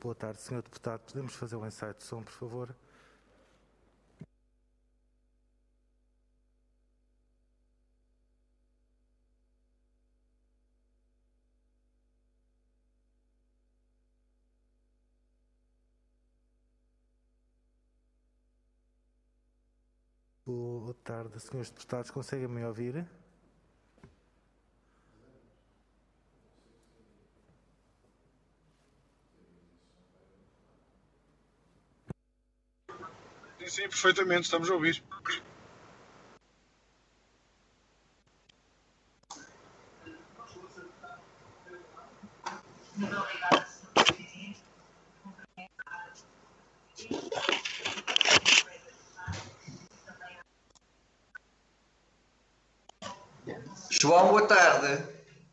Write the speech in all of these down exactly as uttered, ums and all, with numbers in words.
Boa tarde, senhor Deputado. Podemos fazer um ensaio de som, por favor? Boa tarde, senhores Deputados. Conseguem me ouvir? Sim, sim, perfeitamente, estamos a ouvir. João, boa tarde.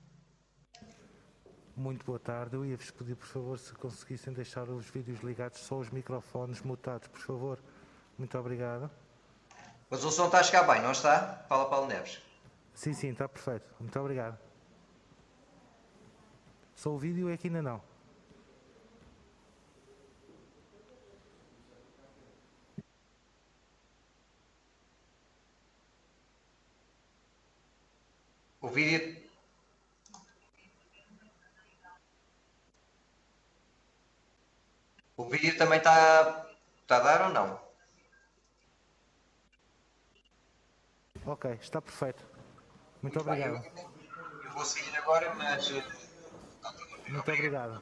Muito boa tarde. Eu ia-vos pedir, por favor, se conseguissem deixar os vídeos ligados, só os microfones mutados, por favor. Muito obrigado. Mas o som está a chegar bem, não está? Fala, Paulo Neves. Sim, sim, está perfeito. Muito obrigado. Só o vídeo é que ainda não. O vídeo... O vídeo também está... Está a dar ou não? Ok, está perfeito. Muito, Muito obrigado. bem, eu, eu vou seguir agora, mas... Muito obrigado.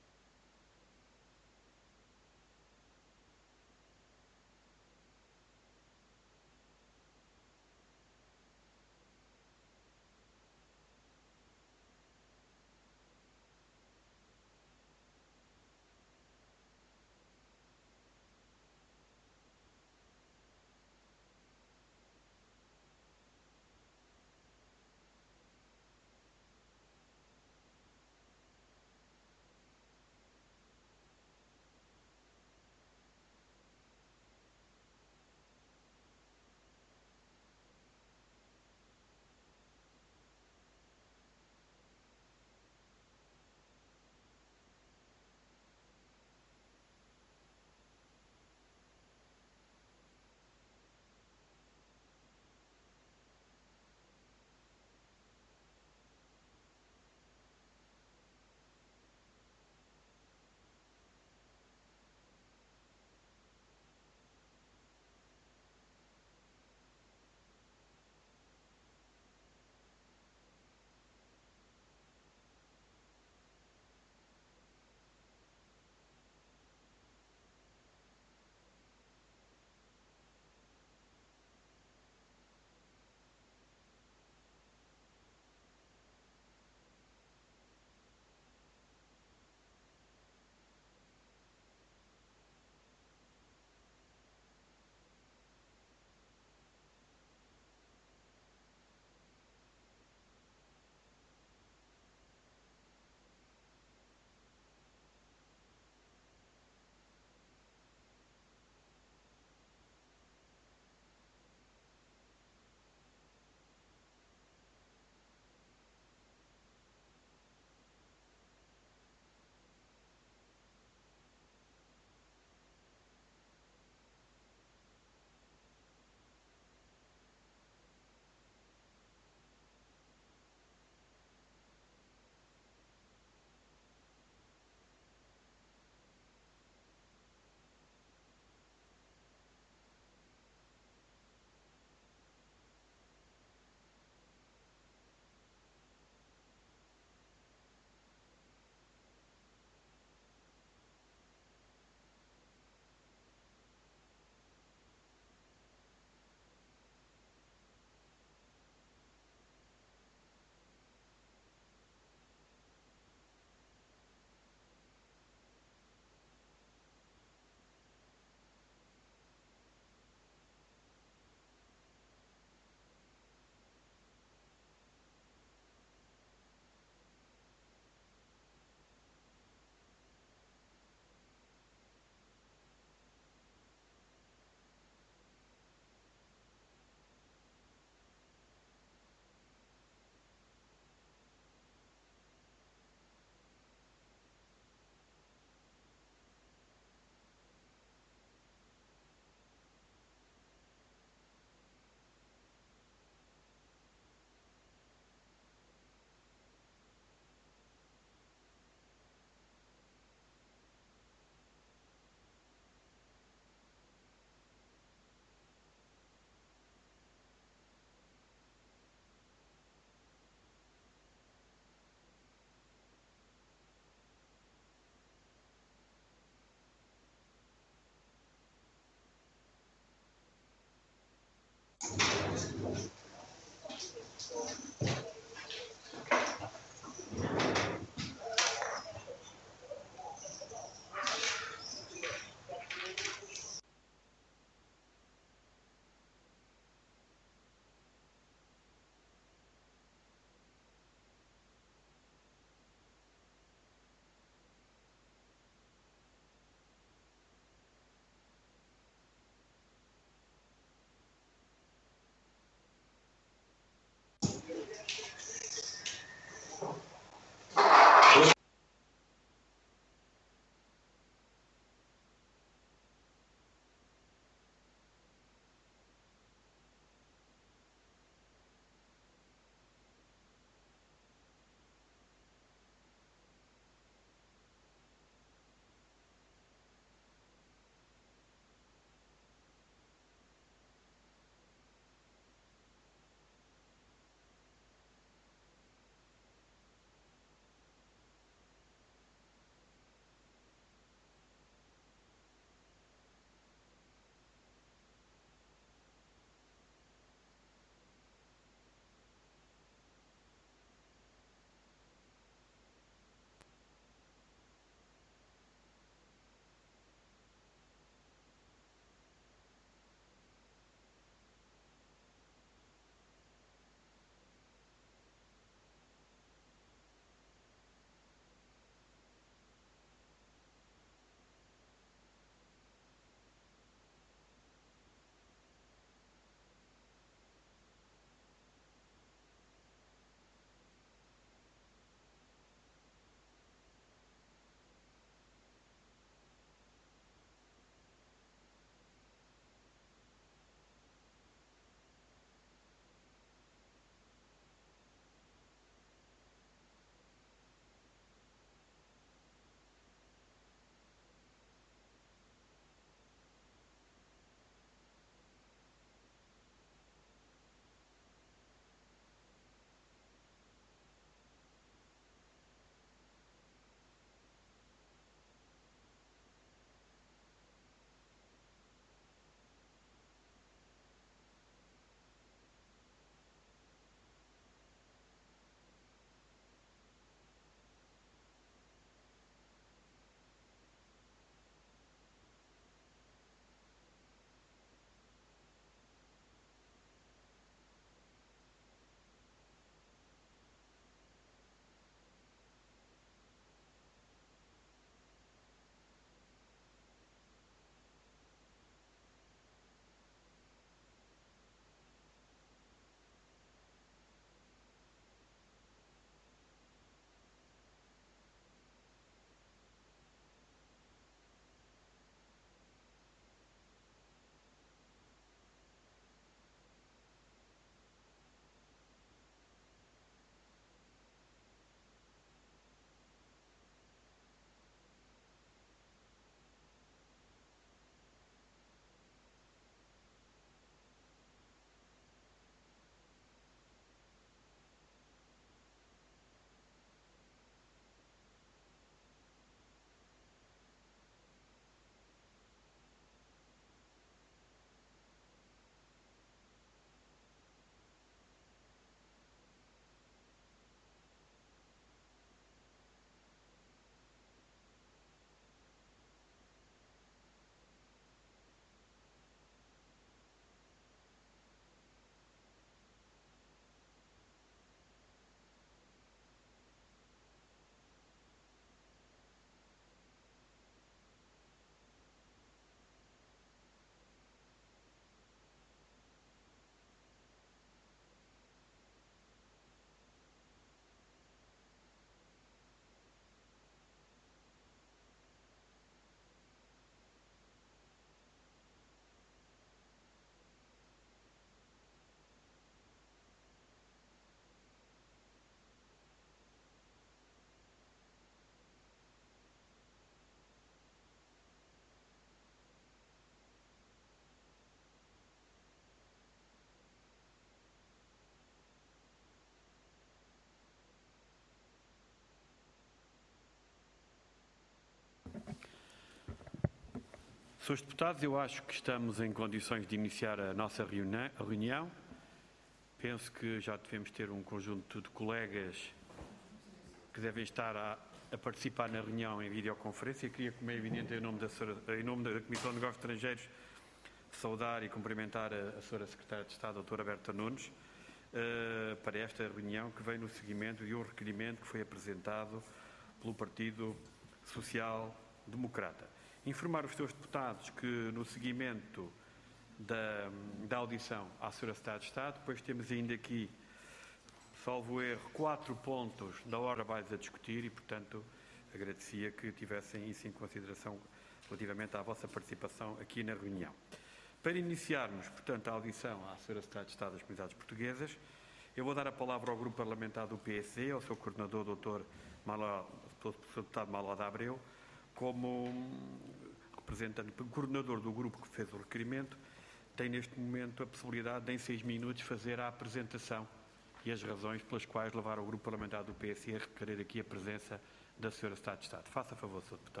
Senhores deputados, eu acho que estamos em condições de iniciar a nossa reunião. Penso que já devemos ter um conjunto de colegas que devem estar a, a participar na reunião em videoconferência. Queria, como é evidente, em nome da, em nome da Comissão de Negócios Estrangeiros, saudar e cumprimentar a, a senhora Secretária de Estado, a doutora Berta Nunes, uh, para esta reunião que vem no seguimento de um requerimento que foi apresentado pelo Partido Social Democrata. Informar os senhores deputados que no seguimento da, da audição à senhora Secretária de Estado, depois temos ainda aqui, salvo erro, quatro pontos da hora mais a discutir e, portanto, agradecia que tivessem isso em consideração relativamente à vossa participação aqui na reunião. Para iniciarmos, portanto, a audição à senhora Secretária de Estado das Comunidades Portuguesas, eu vou dar a palavra ao Grupo Parlamentar do P S D, ao seu coordenador, doutor Deputado Maloda Abreu, como representante, coordenador do grupo que fez o requerimento, tem neste momento a possibilidade de, em seis minutos, fazer a apresentação e as razões pelas quais levaram o Grupo Parlamentar do P S D a requerer aqui a presença da senhora Secretária de Estado. Faça favor, senhor Deputado.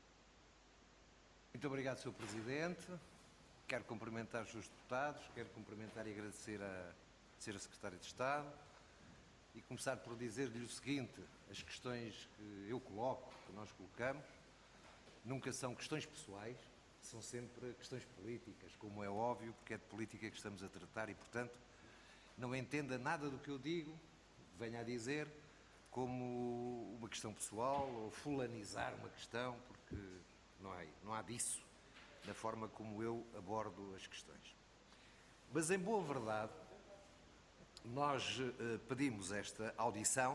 Muito obrigado, senhor Presidente. Quero cumprimentar os senhores deputados, quero cumprimentar e agradecer à senhora Secretária de Estado e começar por dizer-lhe o seguinte: as questões que eu coloco, que nós colocamos, nunca são questões pessoais, são sempre questões políticas, como é óbvio, porque é de política que estamos a tratar e, portanto, não entenda nada do que eu digo, venha a dizer, como uma questão pessoal ou fulanizar uma questão, porque não há, não há disso na forma como eu abordo as questões. Mas, em boa verdade, nós uh, pedimos esta audição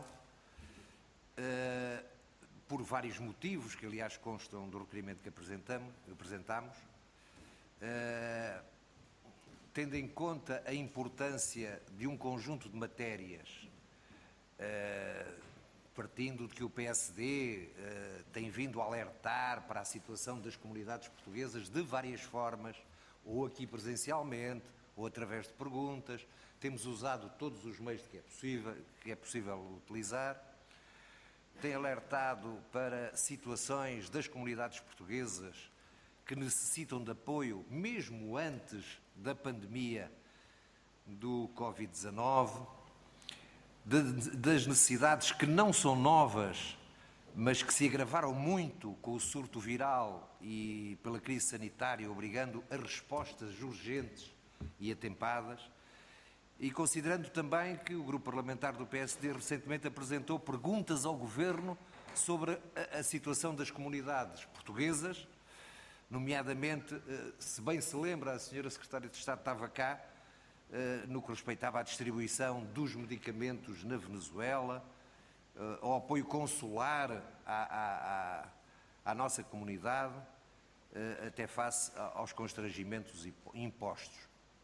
uh, por vários motivos, que aliás constam do requerimento que apresentamos, apresentamos uh, tendo em conta a importância de um conjunto de matérias, uh, partindo de que o P S D uh, tem vindo a alertar para a situação das comunidades portuguesas de várias formas, ou aqui presencialmente, ou através de perguntas, temos usado todos os meios que é possível, que é possível utilizar, tem alertado para situações das comunidades portuguesas que necessitam de apoio, mesmo antes da pandemia do Covid dezanove, de, das necessidades que não são novas, mas que se agravaram muito com o surto viral e pela crise sanitária, obrigando a respostas urgentes e atempadas, e considerando também que o Grupo Parlamentar do P S D recentemente apresentou perguntas ao Governo sobre a, a situação das comunidades portuguesas, nomeadamente, se bem se lembra, a senhora Secretária de Estado estava cá, no que respeitava à distribuição dos medicamentos na Venezuela, ao apoio consular à, à, à nossa comunidade, até face aos constrangimentos impostos.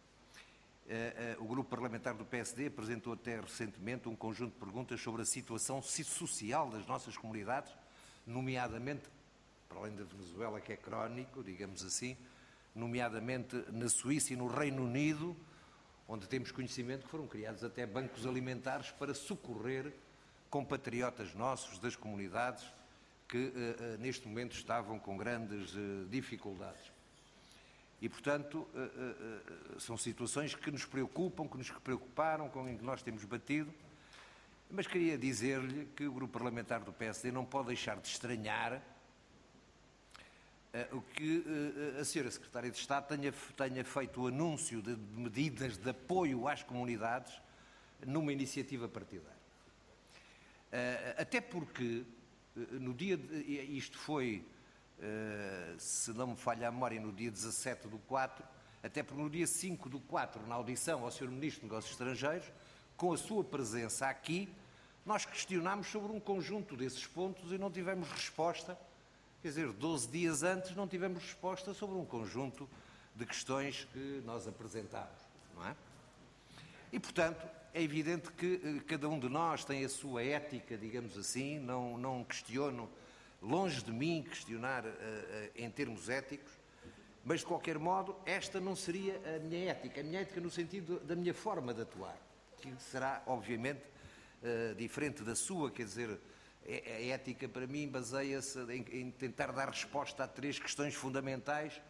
O Grupo Parlamentar do P S D apresentou até recentemente um conjunto de perguntas sobre a situação social das nossas comunidades, nomeadamente, para além da Venezuela, que é crónico, digamos assim, nomeadamente na Suíça e no Reino Unido, onde temos conhecimento que foram criados até bancos alimentares para socorrer compatriotas nossos das comunidades que uh, uh, neste momento estavam com grandes uh, dificuldades. E, portanto, uh, uh, uh, são situações que nos preocupam, que nos preocuparam, com que nós temos batido, mas queria dizer-lhe que o Grupo Parlamentar do P S D não pode deixar de estranhar Uh, o que uh, a senhora Secretária de Estado tenha, tenha feito o anúncio de, de medidas de apoio às comunidades numa iniciativa partidária. Uh, até porque, uh, no dia de, isto foi, uh, se não me falha a memória, no dia dezassete do quatro, até porque no dia cinco do quatro, na audição ao senhor Ministro dos Negócios Estrangeiros, com a sua presença aqui, nós questionámos sobre um conjunto desses pontos e não tivemos resposta. Quer dizer, doze dias antes não tivemos resposta sobre um conjunto de questões que nós apresentámos, não é? E, portanto, é evidente que cada um de nós tem a sua ética, digamos assim, não, não questiono, longe de mim questionar uh, uh, em termos éticos, mas, de qualquer modo, esta não seria a minha ética, a minha ética no sentido da minha forma de atuar, que será, obviamente, uh, diferente da sua, quer dizer, a ética, para mim, baseia-se em, em tentar dar resposta a três questões fundamentais,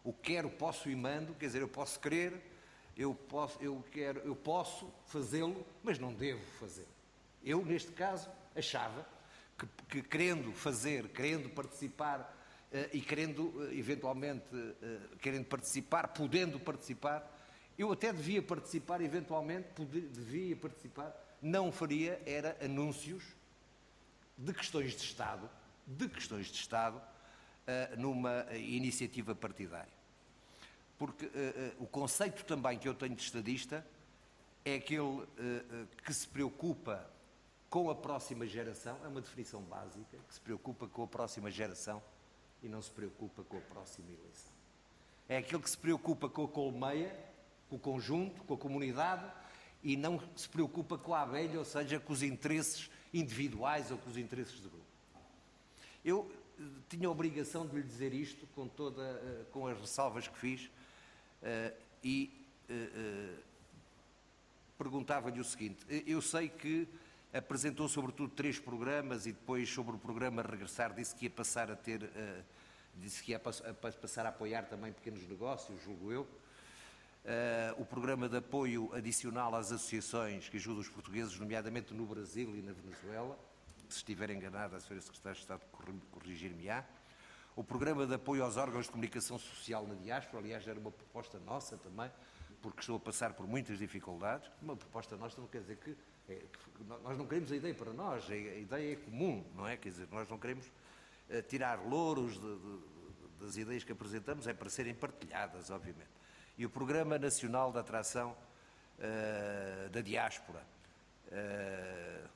o quero, posso e mando, quer dizer, eu posso querer, eu posso, eu quero, eu posso fazê-lo, mas não devo fazer. Eu, neste caso, achava que, que querendo fazer, querendo participar uh, e querendo, uh, eventualmente, uh, querendo participar, podendo participar, eu até devia participar, eventualmente, poder, devia participar, não faria, era anúncios de questões de Estado, de questões de Estado, uh, numa iniciativa partidária. Porque uh, uh, o conceito também que eu tenho de estadista é aquele uh, uh, que se preocupa com a próxima geração, é uma definição básica, que se preocupa com a próxima geração e não se preocupa com a próxima eleição. É aquele que se preocupa com a colmeia, com o conjunto, com a comunidade e não se preocupa com a abelha, ou seja, com os interesses individuais ou com os interesses de grupo. Eu uh, tinha a obrigação de lhe dizer isto com, toda, uh, com as ressalvas que fiz uh, e uh, uh, perguntava-lhe o seguinte, eu sei que apresentou sobretudo três programas e depois sobre o programa Regressar disse que ia passar a ter, uh, disse que ia pass a passar a apoiar também pequenos negócios, julgo eu. Uh, o programa de apoio adicional às associações que ajudam os portugueses, nomeadamente no Brasil e na Venezuela, se estiver enganado, a senhora Secretária de Estado corrigir-me-á. O programa de apoio aos órgãos de comunicação social na diáspora, aliás, era uma proposta nossa também, porque estou a passar por muitas dificuldades. Uma proposta nossa não quer dizer que, é, que nós não queremos a ideia para nós, a ideia é comum, não é? Quer dizer, nós não queremos uh, tirar louros de, de, das ideias que apresentamos, é para serem partilhadas, obviamente. E o Programa Nacional de Atração uh, da Diáspora. Uh,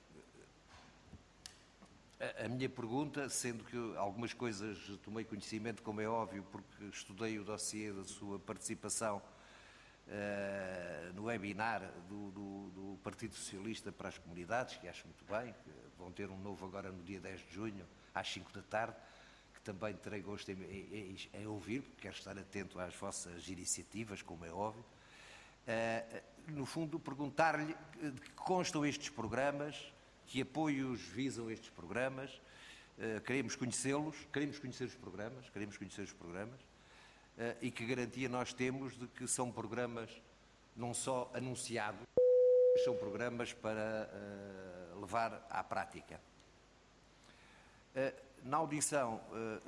a, a minha pergunta, sendo que algumas coisas tomei conhecimento, como é óbvio, porque estudei o dossiê da sua participação uh, no webinar do, do, do Partido Socialista para as Comunidades, que acho muito bem, que vão ter um novo agora no dia dez de junho, às cinco da tarde, que também terei gosto em, em, em ouvir, porque quero estar atento às vossas iniciativas, como é óbvio. Uh, no fundo, perguntar-lhe de que constam estes programas, que apoios visam estes programas, uh, queremos conhecê-los, queremos conhecer os programas, queremos conhecer os programas, uh, e que garantia nós temos de que são programas não só anunciados, mas são programas para uh, levar à prática. Uh, Na audição,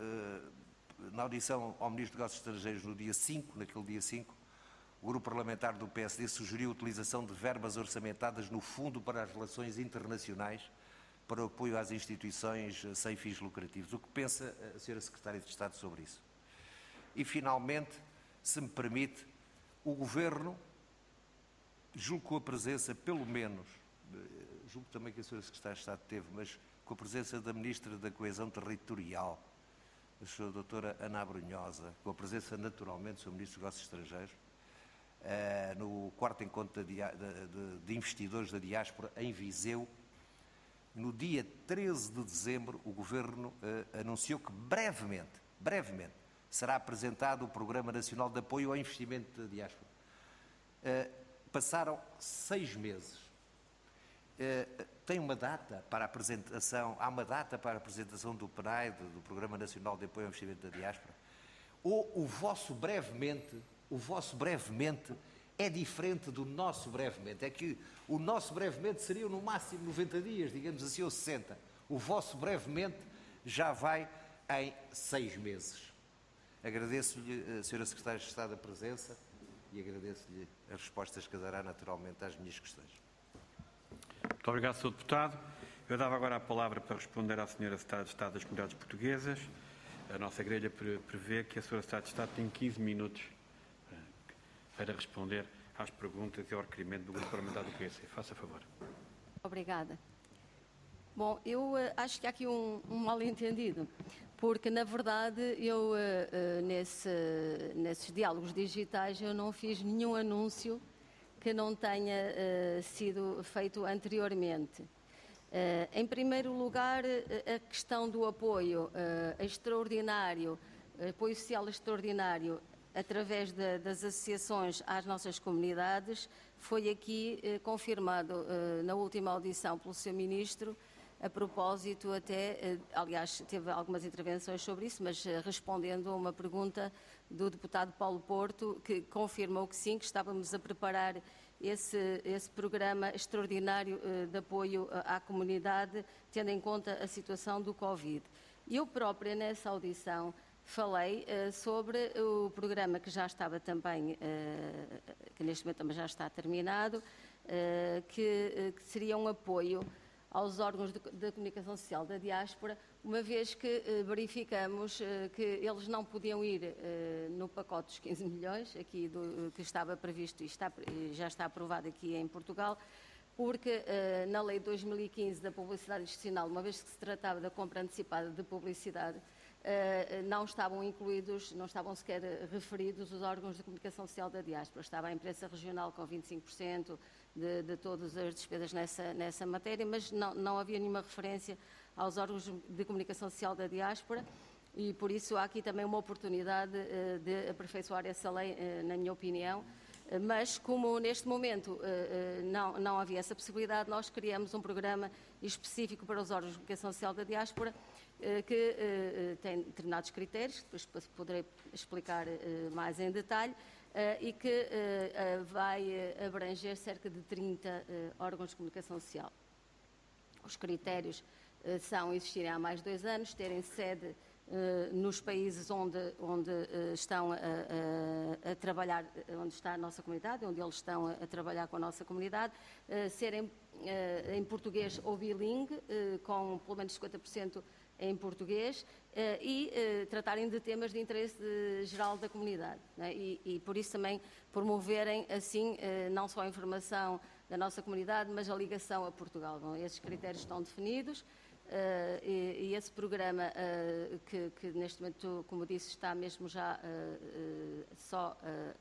na audição ao Ministro dos Negócios Estrangeiros no dia cinco, naquele dia cinco, o Grupo Parlamentar do P S D sugeriu a utilização de verbas orçamentadas no Fundo para as Relações Internacionais para o apoio às instituições sem fins lucrativos. O que pensa a senhora Secretária de Estado sobre isso? E, finalmente, se me permite, o Governo, julgo com a presença, pelo menos, julgo também que a senhora Secretária de Estado teve, mas com a presença da Ministra da Coesão Territorial, a senhora doutora Ana Abrunhosa, com a presença naturalmente do senhor Ministro dos Negócios Estrangeiros, uh, no quarto encontro de, de, de investidores da diáspora em Viseu, no dia treze de dezembro, o Governo uh, anunciou que brevemente, brevemente, será apresentado o Programa Nacional de Apoio ao Investimento da Diáspora. Uh, passaram seis meses. Uh, tem uma data para a apresentação, há uma data para a apresentação do P N A D, do Programa Nacional de Apoio ao Investimento da Diáspora? Ou o vosso brevemente, o vosso brevemente é diferente do nosso brevemente? É que o nosso brevemente seria no máximo noventa dias, digamos assim, ou sessenta. O vosso brevemente já vai em seis meses. Agradeço-lhe, a senhora Secretária de Estado, a presença e agradeço-lhe as respostas que dará naturalmente às minhas questões. Muito obrigado, senhor Deputado. Eu dava agora a palavra para responder à senhora Secretária de Estado das Comunidades Portuguesas. A nossa grelha prevê que a senhora Secretária de Estado tem quinze minutos para responder às perguntas e ao requerimento do Grupo Parlamentar do P S D. Faça favor. Obrigada. Bom, eu uh, acho que há aqui um, um mal-entendido, porque, na verdade, eu, uh, uh, nesse, nesses diálogos digitais, eu não fiz nenhum anúncio que não tenha uh, sido feito anteriormente. Uh, em primeiro lugar, a questão do apoio uh, extraordinário, apoio social extraordinário, através de, das associações às nossas comunidades, foi aqui uh, confirmado uh, na última audição pelo senhor Ministro, a propósito até, aliás, teve algumas intervenções sobre isso, mas respondendo a uma pergunta do deputado Paulo Porto, que confirmou que sim, que estávamos a preparar esse, esse programa extraordinário de apoio à comunidade, tendo em conta a situação do Covid. Eu própria, nessa audição, falei uh, sobre o programa que já estava também, uh, que neste momento também já está terminado, uh, que, uh, que seria um apoio aos órgãos da comunicação social da diáspora, uma vez que uh, verificamos uh, que eles não podiam ir uh, no pacote dos quinze milhões, aqui do, uh, que estava previsto e está, já está aprovado aqui em Portugal, porque uh, na lei de dois mil e quinze da publicidade institucional, uma vez que se tratava da compra antecipada de publicidade, uh, não estavam incluídos, não estavam sequer referidos os órgãos de comunicação social da diáspora. Estava a imprensa regional com vinte e cinco por cento de, de todas as despesas nessa, nessa matéria, mas não, não havia nenhuma referência aos órgãos de comunicação social da diáspora e por isso há aqui também uma oportunidade uh, de aperfeiçoar essa lei, uh, na minha opinião. Mas, como neste momento não, não havia essa possibilidade, nós criamos um programa específico para os órgãos de comunicação social da diáspora, que tem determinados critérios, que depois poderei explicar mais em detalhe, e que vai abranger cerca de trinta órgãos de comunicação social. Os critérios são existirem há mais de dois anos, terem sede Uh, nos países onde, onde uh, estão a, a, a trabalhar, onde está a nossa comunidade, onde eles estão a, a trabalhar com a nossa comunidade, uh, serem uh, em português ou bilingue, uh, com pelo menos cinquenta por cento em português, uh, e uh, tratarem de temas de interesse de, geral da comunidade, né? e, e por isso também promoverem assim uh, não só a informação da nossa comunidade, mas a ligação a Portugal. Bom, esses critérios estão definidos. Uh, e, e esse programa uh, que, que neste momento, como disse, está mesmo já uh, uh, só uh,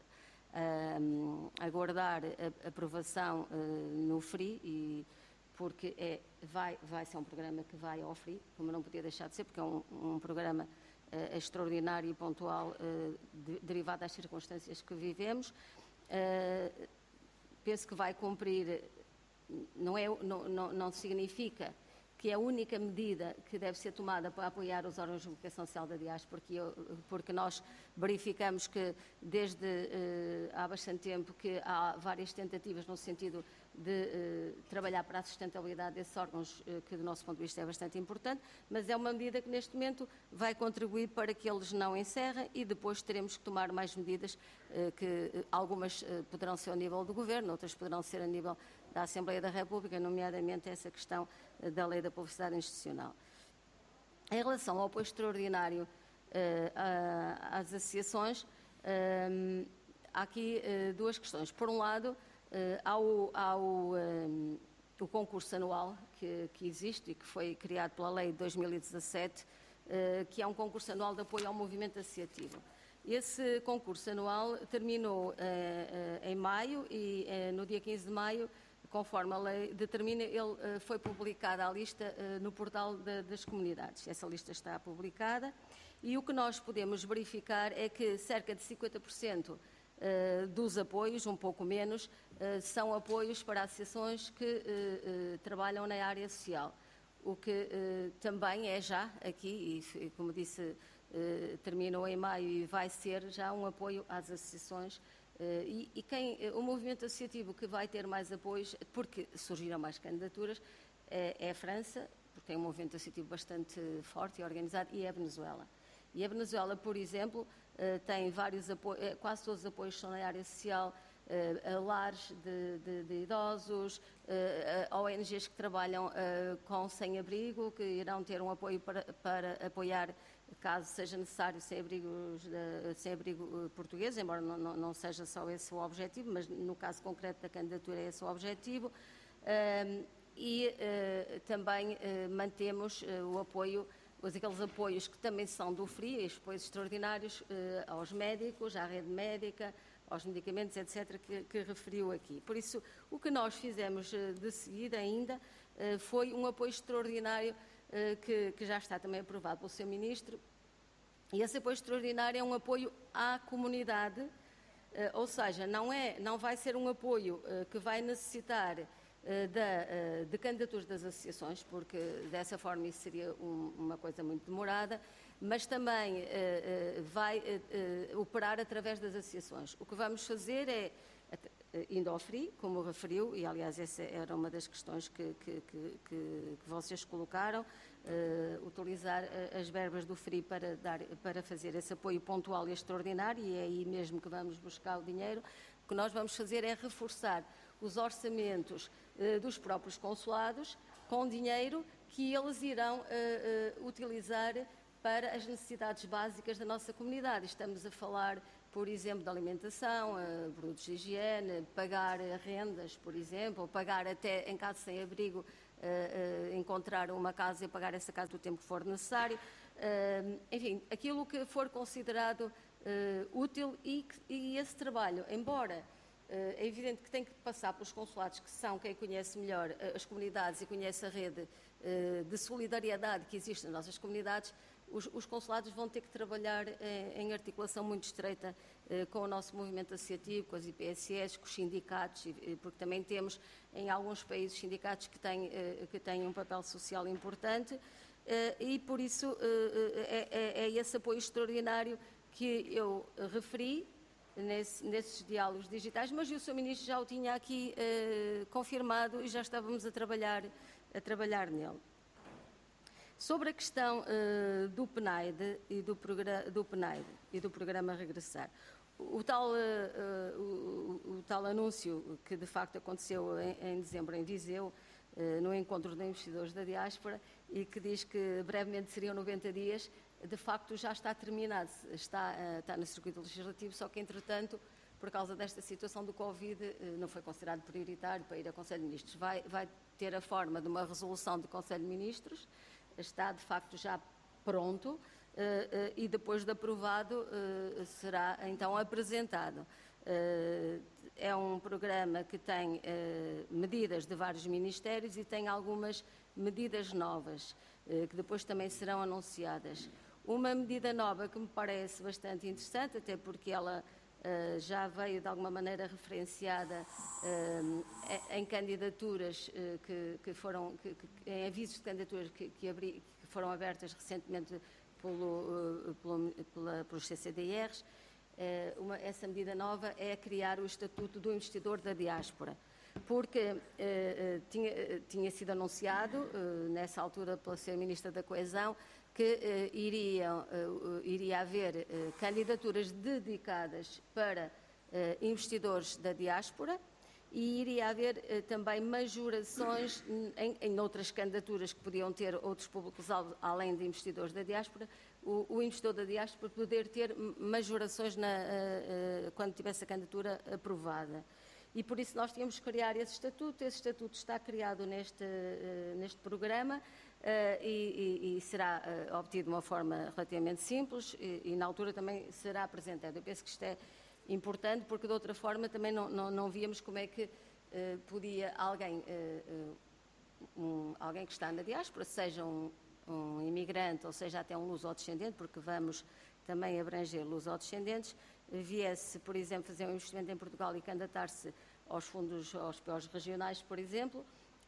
uh, a aguardar a, a aprovação uh, no F R I, e porque é, vai, vai ser um programa que vai ao F R I, como não podia deixar de ser, porque é um, um programa uh, extraordinário e pontual uh, de, derivado das circunstâncias que vivemos. Uh, penso que vai cumprir, não, é, não, não, não significa que é a única medida que deve ser tomada para apoiar os órgãos de comunicação social da diáspora, porque, eu, porque nós verificamos que desde uh, há bastante tempo que há várias tentativas no sentido de uh, trabalhar para a sustentabilidade desses órgãos, uh, que do nosso ponto de vista é bastante importante, mas é uma medida que neste momento vai contribuir para que eles não encerrem e depois teremos que tomar mais medidas, uh, que uh, algumas uh, poderão ser ao nível do Governo, outras poderão ser a nível da Assembleia da República, nomeadamente essa questão da lei da publicidade institucional. Em relação ao apoio extraordinário uh, às associações, um, há aqui uh, duas questões. Por um lado, uh, há, o, há o, um, o concurso anual que, que existe e que foi criado pela lei de dois mil e dezassete, uh, que é um concurso anual de apoio ao movimento associativo. Esse concurso anual terminou uh, uh, em maio e uh, no dia quinze de maio, conforme a lei determina, ele uh, foi publicada a lista uh, no portal de, das comunidades. Essa lista está publicada e o que nós podemos verificar é que cerca de cinquenta por cento uh, dos apoios, um pouco menos, uh, são apoios para associações que uh, uh, trabalham na área social, o que uh, também é já aqui, e como disse, uh, terminou em maio e vai ser já um apoio às associações. Uh, e, e quem, uh, o movimento associativo que vai ter mais apoios, porque surgiram mais candidaturas, é, é a França, porque tem um movimento associativo bastante forte e organizado, e é a Venezuela. E a Venezuela, por exemplo, uh, tem vários apoios, uh, quase todos os apoios são na área social, uh, a lares de, de, de idosos, uh, a O N Gs que trabalham uh, com sem-abrigo, que irão ter um apoio para, para apoiar, caso seja necessário, sem-abrigos, sem-abrigo português, embora não, não, não seja só esse o objetivo, mas no caso concreto da candidatura é esse o objetivo. Um, e uh, também uh, mantemos uh, o apoio, os, aqueles apoios que também são do F R I, os apoios extraordinários uh, aos médicos, à rede médica, aos medicamentos, etcétera, que, que referiu aqui. Por isso, o que nós fizemos uh, de seguida ainda uh, foi um apoio extraordinário Que, que já está também aprovado pelo seu Ministro, e esse apoio extraordinário é um apoio à comunidade, ou seja, não, é, não vai ser um apoio que vai necessitar da, de candidaturas das associações, porque dessa forma isso seria um, uma coisa muito demorada, mas também vai operar através das associações. O que vamos fazer é, indo ao F R I, como referiu, e aliás essa era uma das questões que, que, que, que vocês colocaram, uh, utilizar as verbas do F R I para, dar, para fazer esse apoio pontual e extraordinário, e é aí mesmo que vamos buscar o dinheiro. O que nós vamos fazer é reforçar os orçamentos uh, dos próprios consulados com dinheiro que eles irão uh, uh, utilizar para as necessidades básicas da nossa comunidade. Estamos a falar, por exemplo, de alimentação, uh, produtos de higiene, pagar uh, rendas, por exemplo, pagar até em caso sem abrigo, uh, uh, encontrar uma casa e pagar essa casa do tempo que for necessário. Uh, enfim, aquilo que for considerado uh, útil e, e esse trabalho, embora uh, é evidente que tem que passar pelos consulados, que são quem conhece melhor uh, as comunidades e conhece a rede uh, de solidariedade que existe nas nossas comunidades, Os, os consulados vão ter que trabalhar eh, em articulação muito estreita eh, com o nosso movimento associativo, com as I P S S, com os sindicatos, e, porque também temos em alguns países sindicatos que têm, eh, que têm um papel social importante eh, e por isso eh, é, é esse apoio extraordinário que eu referi nesse, nesses diálogos digitais, mas o senhor Ministro já o tinha aqui eh, confirmado e já estávamos a trabalhar, a trabalhar nele. Sobre a questão uh, do PNAID e do, do PNAID e do programa Regressar, o tal, uh, uh, o, o tal anúncio que de facto aconteceu em, em dezembro em Viseu, uh, no encontro de investidores da diáspora, e que diz que brevemente seriam noventa dias, de facto já está terminado, está, uh, está no circuito legislativo, só que entretanto, por causa desta situação do Covid, uh, não foi considerado prioritário para ir ao Conselho de Ministros. Vai, vai ter a forma de uma resolução do Conselho de Ministros, está de facto já pronto uh, uh, e depois de aprovado uh, será então apresentado. Uh, é um programa que tem uh, medidas de vários ministérios e tem algumas medidas novas uh, que depois também serão anunciadas. Uma medida nova que me parece bastante interessante, até porque ela Uh, já veio de alguma maneira referenciada uh, em candidaturas uh, que, que foram, que, que, em avisos de candidaturas que, que, abri, que foram abertas recentemente pelo, uh, pelo, pela, pelos C C D Rs. Uh, uma, essa medida nova é criar o Estatuto do Investidor da Diáspora, porque uh, uh, tinha, uh, tinha sido anunciado, uh, nessa altura pela senhora Ministra da Coesão, que uh, iriam, uh, iria haver uh, candidaturas dedicadas para uh, investidores da diáspora e iria haver uh, também majorações em, em outras candidaturas que podiam ter outros públicos além de investidores da diáspora, o, o investidor da diáspora poder ter majorações na, uh, uh, quando tivesse a candidatura aprovada. E por isso nós tínhamos que criar esse estatuto. Esse estatuto está criado neste, uh, neste programa uh, e, e, e será uh, obtido de uma forma relativamente simples e, e na altura também será apresentado. Eu penso que isto é importante porque de outra forma também não, não, não víamos como é que uh, podia alguém, uh, uh, um, alguém que está na diáspora, seja um, um imigrante ou seja até um luso-descendente, porque vamos também abranger luso-descendentes, viesse, por exemplo, fazer um investimento em Portugal e candidatar-se aos fundos, aos P Os regionais, por exemplo,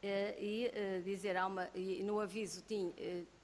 e dizer, há uma, e no aviso tinha,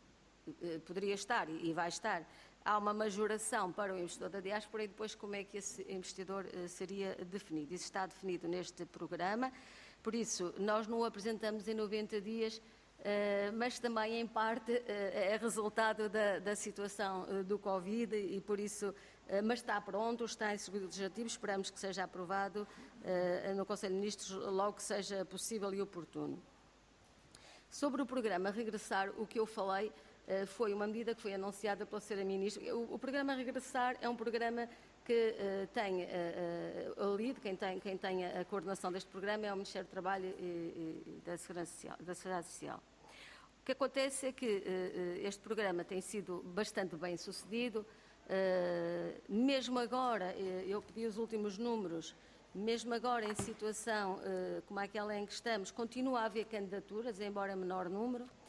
poderia estar e vai estar, há uma majoração para o investidor da diáspora e depois como é que esse investidor seria definido. Isso está definido neste programa, por isso nós não o apresentamos em noventa dias, Uh, mas também em parte uh, é resultado da, da situação uh, do Covid e por isso, uh, mas está pronto, está em circuito legislativo, esperamos que seja aprovado uh, no Conselho de Ministros logo que seja possível e oportuno. Sobre o programa Regressar, o que eu falei uh, foi uma medida que foi anunciada pela senhora Ministra. O, o programa Regressar é um programa que uh, tem uh, uh, ali, quem tem, quem tem a coordenação deste programa é o Ministério do Trabalho e, e da, Segurança Social, da Seguridade Social. O que acontece é que uh, este programa tem sido bastante bem sucedido, uh, mesmo agora, uh, eu pedi os últimos números, mesmo agora em situação uh, como aquela em que estamos, continua a haver candidaturas, embora menor número, uh,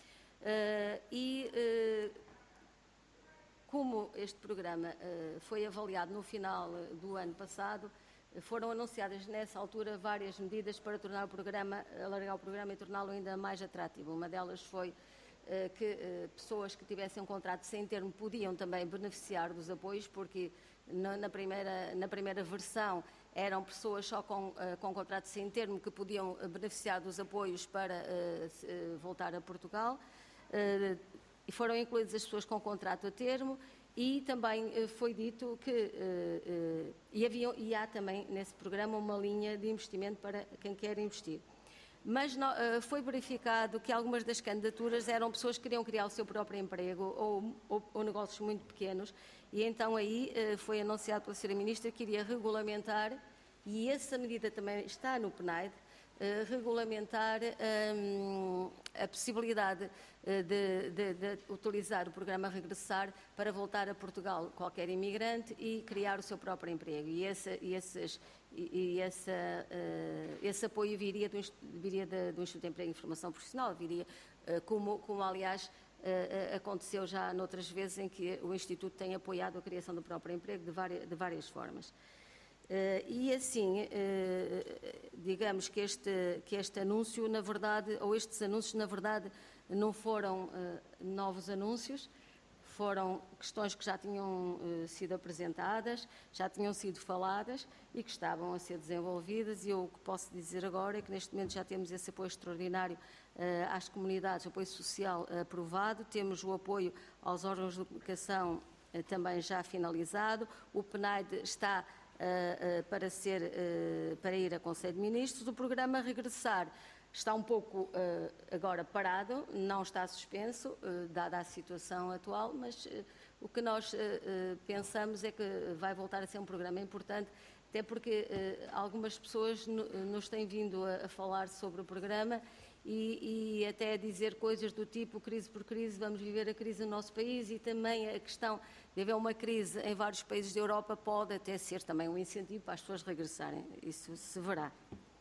e uh, como este programa uh, foi avaliado no final do ano passado, foram anunciadas nessa altura várias medidas para tornar o programa, alargar o programa e torná-lo ainda mais atrativo. Uma delas foi uh, que uh, pessoas que tivessem um contrato sem termo podiam também beneficiar dos apoios, porque na, na, primeira, na primeira versão eram pessoas só com, uh, com contrato sem termo que podiam uh, beneficiar dos apoios para uh, uh, voltar a Portugal. Uh, e foram incluídas as pessoas com contrato a termo e também uh, foi dito que uh, uh, e, havia, e há também nesse programa uma linha de investimento para quem quer investir. Mas no, uh, foi verificado que algumas das candidaturas eram pessoas que queriam criar o seu próprio emprego ou, ou, ou negócios muito pequenos e então aí uh, foi anunciado pela senhora Ministra que iria regulamentar, e essa medida também está no P N A I D, uh, regulamentar um, a possibilidade uh, de, de, de utilizar o programa Regressar para voltar a Portugal qualquer imigrante e criar o seu próprio emprego. E, esse, e, esses, e, e essa, uh, esse apoio viria do, viria de, do Instituto de Emprego e Formação Profissional, viria uh, como, como aliás Uh, aconteceu já noutras vezes em que o Instituto tem apoiado a criação do próprio emprego de várias, de várias formas. Uh, e assim, uh, digamos que este, que este anúncio, na verdade, ou estes anúncios, na verdade, não foram uh, novos anúncios, foram questões que já tinham uh, sido apresentadas, já tinham sido faladas e que estavam a ser desenvolvidas, e eu, o que posso dizer agora é que neste momento já temos esse apoio extraordinário uh, às comunidades, apoio social uh, aprovado, temos o apoio aos órgãos de comunicação uh, também já finalizado, o P N A I D está uh, uh, para, ser, uh, para ir a Conselho de Ministros, o programa Regressar está um pouco uh, agora parado, não está suspenso, uh, dada a situação atual, mas uh, o que nós uh, uh, pensamos é que vai voltar a ser um programa importante, até porque uh, algumas pessoas no, nos têm vindo a, a falar sobre o programa e, e até a dizer coisas do tipo crise por crise, vamos viver a crise no nosso país, e também a questão de haver uma crise em vários países da Europa pode até ser também um incentivo para as pessoas regressarem, isso se verá.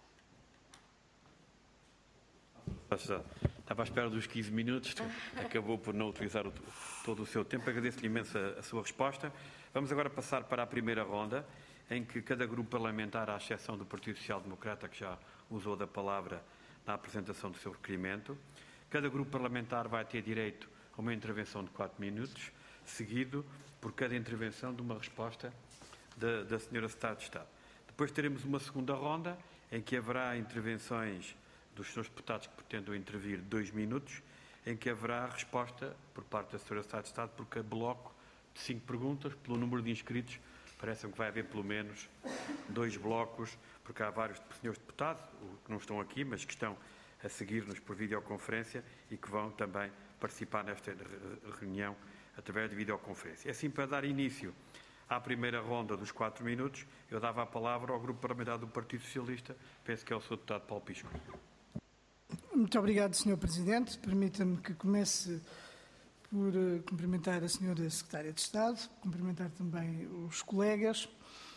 Estava à espera dos quinze minutos, acabou por não utilizar o, todo o seu tempo. Agradeço-lhe imenso a, a sua resposta. Vamos agora passar para a primeira ronda, em que cada grupo parlamentar, à exceção do Partido Social Democrata, que já usou da palavra na apresentação do seu requerimento, cada grupo parlamentar vai ter direito a uma intervenção de quatro minutos, seguido por cada intervenção de uma resposta da, da senhora Secretária de Estado. Depois teremos uma segunda ronda, em que haverá intervenções dos senhores deputados que pretendam intervir dois minutos, em que haverá resposta por parte da senhora Secretária de Estado por cada bloco de cinco perguntas. Pelo número de inscritos, parece-me que vai haver pelo menos dois blocos, porque há vários senhores deputados, que não estão aqui, mas que estão a seguir-nos por videoconferência e que vão também participar nesta reunião através de videoconferência. Assim, para dar início à primeira ronda dos quatro minutos, eu dava a palavra ao Grupo Parlamentar do Partido Socialista, penso que é o senhor deputado Paulo Pisco. Muito obrigado, senhor Presidente. Permita-me que comece por uh, cumprimentar a senhora Secretária de Estado, cumprimentar também os colegas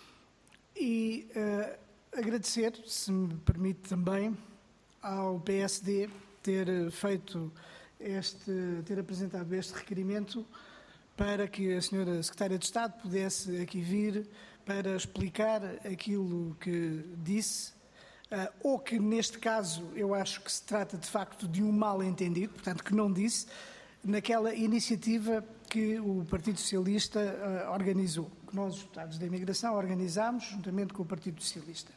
e uh, agradecer, se me permite também, ao P S D ter feito este, ter apresentado este requerimento para que a senhora Secretária de Estado pudesse aqui vir para explicar aquilo que disse, Uh, ou que, neste caso, eu acho que se trata, de facto, de um mal-entendido, portanto, que não disse, naquela iniciativa que o Partido Socialista uh, organizou, que nós, os deputados da Imigração, organizámos, juntamente com o Partido Socialista.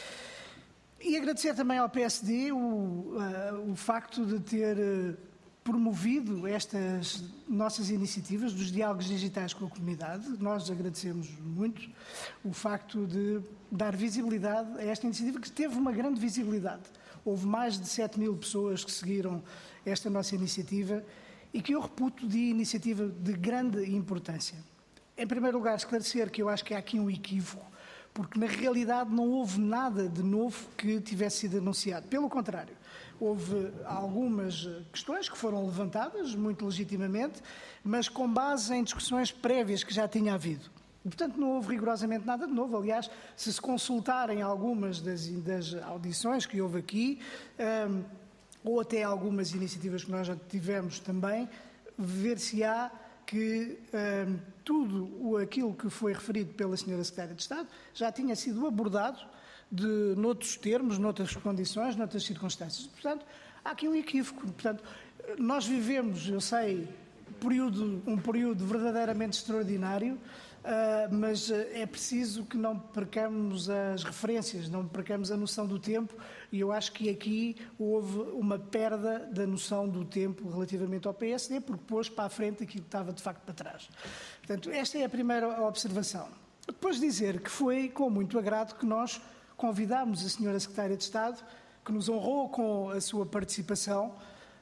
E agradecer também ao P S D o, uh, o facto de ter uh, promovido estas nossas iniciativas dos diálogos digitais com a comunidade. Nós agradecemos muito o facto de dar visibilidade a esta iniciativa, que teve uma grande visibilidade. Houve mais de sete mil pessoas que seguiram esta nossa iniciativa e que eu reputo de iniciativa de grande importância. Em primeiro lugar, esclarecer que eu acho que há aqui um equívoco, porque na realidade não houve nada de novo que tivesse sido anunciado. Pelo contrário, houve algumas questões que foram levantadas, muito legitimamente, mas com base em discussões prévias que já tinha havido. E, portanto, não houve rigorosamente nada de novo. Aliás, se se consultarem algumas das, das audições que houve aqui, um, ou até algumas iniciativas que nós já tivemos também, ver-se-á que hum, tudo o, aquilo que foi referido pela senhora Secretária de Estado já tinha sido abordado de, noutros termos, noutras condições, noutras circunstâncias. Portanto, há aqui um equívoco. Portanto, nós vivemos, eu sei, período, um período verdadeiramente extraordinário, Uh, mas uh, é preciso que não percamos as referências, não percamos a noção do tempo, e eu acho que aqui houve uma perda da noção do tempo relativamente ao P S D, porque pôs para a frente aquilo que estava de facto para trás. Portanto, esta é a primeira observação. Depois dizer que foi com muito agrado que nós convidámos a senhora Secretária de Estado, que nos honrou com a sua participação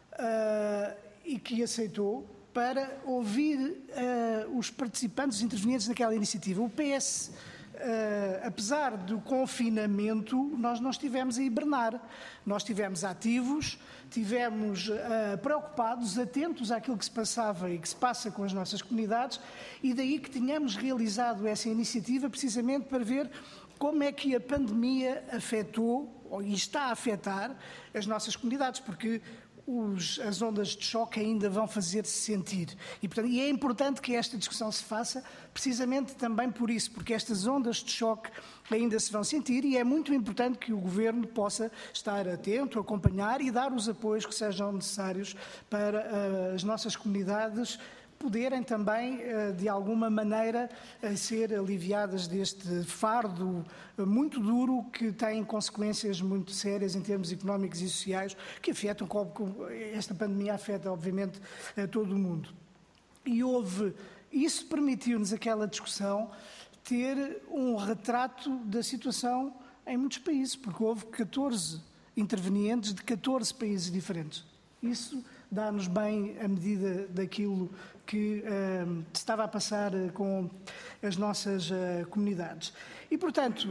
uh, e que aceitou, para ouvir uh, os participantes, os intervenientes naquela iniciativa. O P S, uh, apesar do confinamento, nós não estivemos a hibernar. Nós estivemos ativos, estivemos uh, preocupados, atentos àquilo que se passava e que se passa com as nossas comunidades, e daí que tenhamos realizado essa iniciativa precisamente para ver como é que a pandemia afetou, ou está a afetar, as nossas comunidades, porque Os, as ondas de choque ainda vão fazer-se sentir. E, portanto, e é importante que esta discussão se faça precisamente também por isso, porque estas ondas de choque ainda se vão sentir, e é muito importante que o Governo possa estar atento, acompanhar e dar os apoios que sejam necessários para uh, as nossas comunidades poderem também, de alguma maneira, ser aliviadas deste fardo muito duro que tem consequências muito sérias em termos económicos e sociais, que afetam, esta pandemia afeta, obviamente, a todo o mundo. E houve, isso permitiu-nos, aquela discussão, ter um retrato da situação em muitos países, porque houve catorze intervenientes de catorze países diferentes. Isso dá-nos bem a medida daquilo que uh, estava a passar uh, com as nossas uh, comunidades. E, portanto,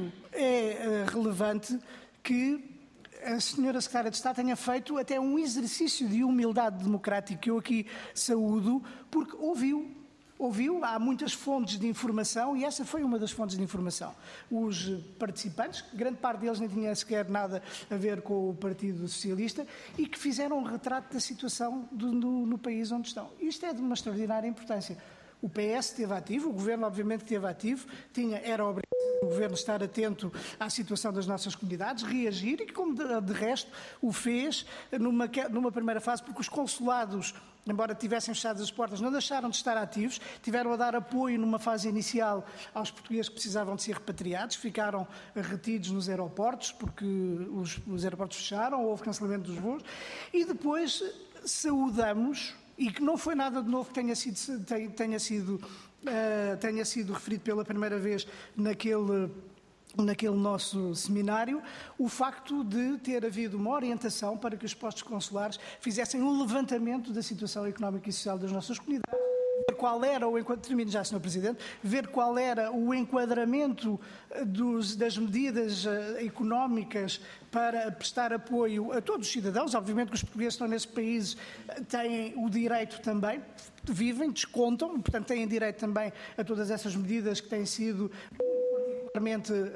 é uh, relevante que a senhora Secretária de Estado tenha feito até um exercício de humildade democrática, que eu aqui saúdo, porque ouviu. Ouviu, há muitas fontes de informação e essa foi uma das fontes de informação. Os participantes, grande parte deles nem tinha sequer nada a ver com o Partido Socialista, e que fizeram um retrato da situação do, no, no país onde estão. Isto é de uma extraordinária importância. O P S esteve ativo, o Governo obviamente esteve ativo, tinha, era obrigado o Governo estar atento à situação das nossas comunidades, reagir, e como de, de resto o fez numa, numa primeira fase, porque os consulados, embora tivessem fechado as portas, não deixaram de estar ativos, tiveram a dar apoio numa fase inicial aos portugueses que precisavam de ser repatriados, ficaram retidos nos aeroportos, porque os, os aeroportos fecharam, houve cancelamento dos voos, e depois saudamos, e que não foi nada de novo que tenha sido, tenha sido, uh, tenha sido referido pela primeira vez naquele, naquele nosso seminário, o facto de ter havido uma orientação para que os postos consulares fizessem um levantamento da situação económica e social das nossas comunidades, ver qual era o enquadramento, termino já, senhor Presidente, ver qual era o enquadramento dos, das medidas uh, económicas para prestar apoio a todos os cidadãos. Obviamente que os portugueses que estão nesses países têm o direito também, vivem, descontam, portanto têm direito também a todas essas medidas que têm sido particularmente uh, uh,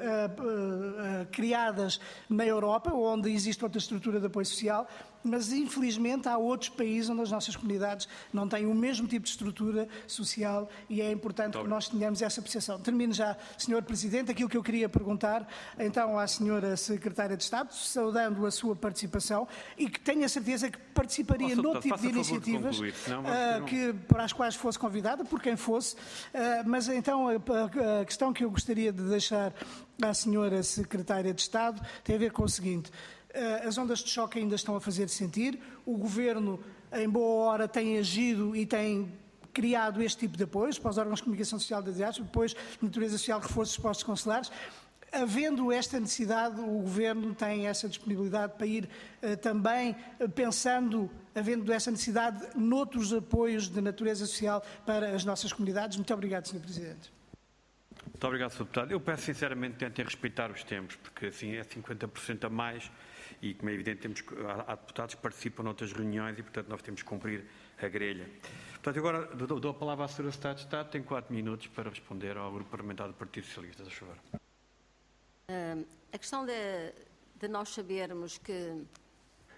uh, criadas na Europa, onde existe outra estrutura de apoio social, mas infelizmente há outros países onde as nossas comunidades não têm o mesmo tipo de estrutura social, e é importante que nós tenhamos essa apreciação. Termino já, senhor Presidente, aquilo que eu queria perguntar então à senhora Secretária de Estado, saudando a sua participação, e que tenho a certeza que participaria no tipo de iniciativas de concluir, uh, que, para as quais fosse convidada, por quem fosse, uh, mas então a, a questão que eu gostaria de deixar à senhora Secretária de Estado tem a ver com o seguinte: as ondas de choque ainda estão a fazer sentir, o Governo, em boa hora, tem agido e tem criado este tipo de apoios para os órgãos de comunicação social da diáspora, depois de natureza social, reforço dos postos consulares. Havendo esta necessidade, o Governo tem essa disponibilidade para ir uh, também uh, pensando, havendo essa necessidade, noutros apoios de natureza social para as nossas comunidades. Muito obrigado, senhor Presidente. Muito obrigado, senhor Deputado. Eu peço sinceramente que tentem respeitar os tempos, porque assim é cinquenta por cento a mais e, como é evidente, temos, há, há deputados que participam noutras reuniões e, portanto, nós temos que cumprir a grelha. Portanto, agora dou, dou a palavra à senhora Secretária de Estado, tem quatro minutos para responder ao Grupo Parlamentar do Partido Socialista. A favor. Uh, a questão de, de nós sabermos que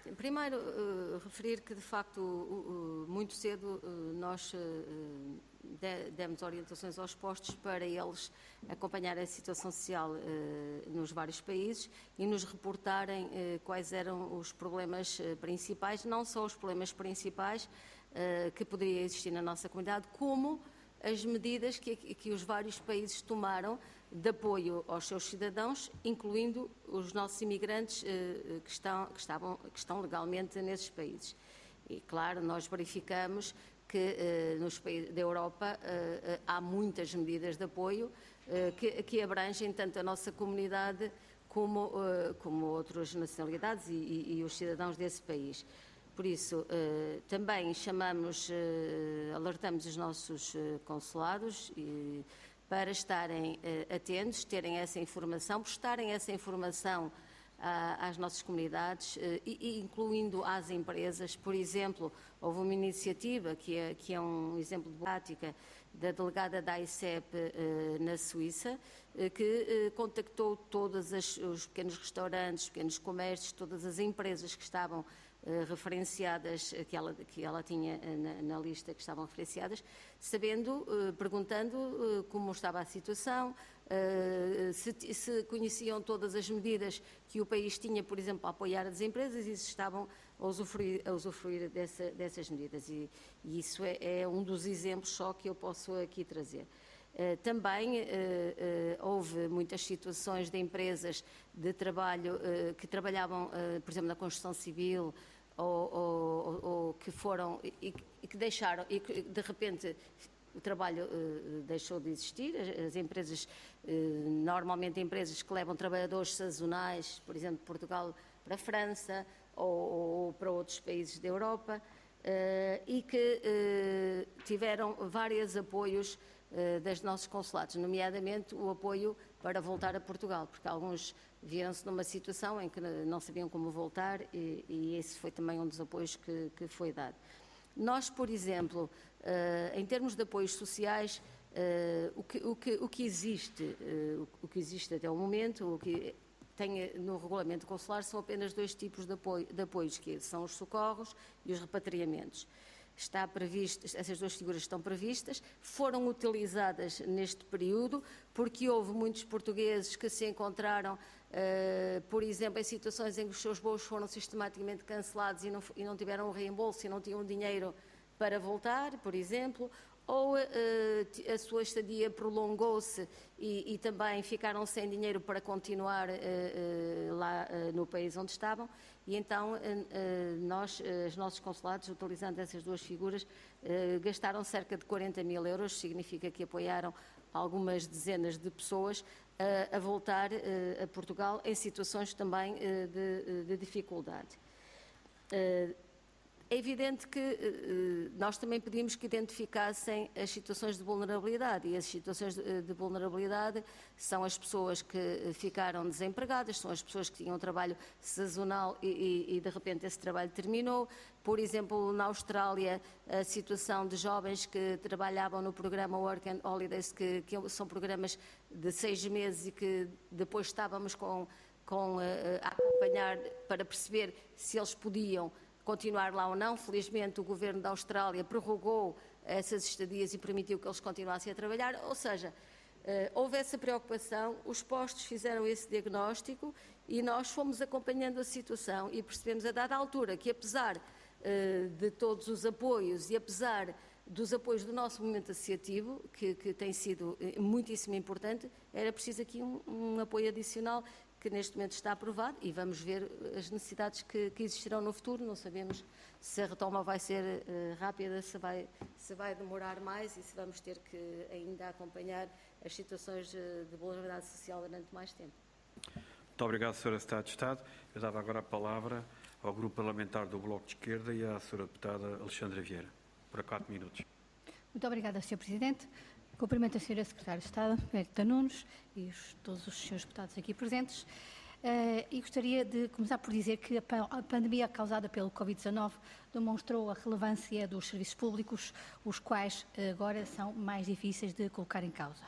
Martin. Primeiro, uh, referir que, de facto, uh, uh, muito cedo uh, nós uh, de, demos orientações aos postos para eles acompanhar a situação social uh, nos vários países e nos reportarem uh, quais eram os problemas uh, principais, não só os problemas principais uh, que poderiam existir na nossa comunidade, como as medidas que, que os vários países tomaram de apoio aos seus cidadãos, incluindo os nossos imigrantes eh, que, estão, que, estavam, que estão legalmente nesses países. E, claro, nós verificamos que eh, nos países da Europa eh, há muitas medidas de apoio eh, que, que abrangem tanto a nossa comunidade como, eh, como outras nacionalidades e, e, e os cidadãos desse país. Por isso, eh, também chamamos, eh, alertamos os nossos eh, consulados e, para estarem eh, atentos, terem essa informação, prestarem essa informação ah, às nossas comunidades, eh, e, e incluindo às empresas. Por exemplo, houve uma iniciativa, que é, que é um exemplo de prática, da delegada da A I C E P eh, na Suíça, eh, que eh, contactou todos as, os pequenos restaurantes, pequenos comércios, todas as empresas que estavam Uh, referenciadas, que ela, que ela tinha uh, na, na lista que estavam referenciadas, sabendo, uh, perguntando uh, como estava a situação, uh, se, se conheciam todas as medidas que o país tinha, por exemplo, para apoiar as empresas e se estavam a usufruir, a usufruir dessa, dessas medidas. E, e isso é, é um dos exemplos só que eu posso aqui trazer. Uh, também uh, uh, houve muitas situações de empresas de trabalho uh, que trabalhavam, uh, por exemplo, na construção civil ou, ou, ou que foram e, e que deixaram, e que de repente o trabalho uh, deixou de existir. As, as empresas, uh, normalmente empresas que levam trabalhadores sazonais, por exemplo, de Portugal para a França ou, ou para outros países da Europa, uh, e que uh, tiveram vários apoios das nossos consulados, nomeadamente o apoio para voltar a Portugal, porque alguns viram-se numa situação em que não sabiam como voltar e, e esse foi também um dos apoios que, que foi dado. Nós, por exemplo, em termos de apoios sociais, o que, o que, o que existe, o que existe até o momento, o que tem no regulamento consular são apenas dois tipos de, apoio, de apoios, que são os socorros e os repatriamentos. Está previsto, essas duas figuras estão previstas, foram utilizadas neste período, porque houve muitos portugueses que se encontraram, uh, por exemplo, em situações em que os seus voos foram sistematicamente cancelados e não, e não tiveram um reembolso e não tinham dinheiro para voltar, por exemplo, ou uh, a sua estadia prolongou-se e, e também ficaram sem dinheiro para continuar uh, uh, lá uh, no país onde estavam. E então, nós, os nossos consulados, utilizando essas duas figuras, gastaram cerca de quarenta mil euros, significa que apoiaram algumas dezenas de pessoas a voltar a Portugal em situações também de, de dificuldade. É evidente que uh, nós também pedimos que identificassem as situações de vulnerabilidade, e as situações de, de vulnerabilidade são as pessoas que ficaram desempregadas, são as pessoas que tinham um trabalho sazonal e, e, e de repente esse trabalho terminou. Por exemplo, na Austrália, a situação de jovens que trabalhavam no programa Work and Holidays, que, que são programas de seis meses e que depois estávamos com, com, uh, a acompanhar para perceber se eles podiam continuar lá ou não. Felizmente o governo da Austrália prorrogou essas estadias e permitiu que eles continuassem a trabalhar, ou seja, houve essa preocupação, os postos fizeram esse diagnóstico e nós fomos acompanhando a situação e percebemos a dada altura que, apesar de todos os apoios e apesar dos apoios do nosso movimento associativo, que, que tem sido muitíssimo importante, era preciso aqui um, um apoio adicional que neste momento está aprovado e vamos ver as necessidades que, que existirão no futuro. Não sabemos se a retoma vai ser uh, rápida, se vai, se vai demorar mais e se vamos ter que ainda acompanhar as situações uh, de vulnerabilidade social durante mais tempo. Muito obrigado, senhora Secretária de Estado. Eu dava agora a palavra ao Grupo Parlamentar do Bloco de Esquerda e à senhora Deputada Alexandra Vieira, por quatro minutos. Muito obrigada, senhor Presidente. Cumprimento a senhora Secretária de Estado, Benedita Nunes, e os, todos os senhores deputados aqui presentes. Uh, e gostaria de começar por dizer que a, a pandemia causada pelo Covid dezenove demonstrou a relevância dos serviços públicos, os quais agora são mais difíceis de colocar em causa.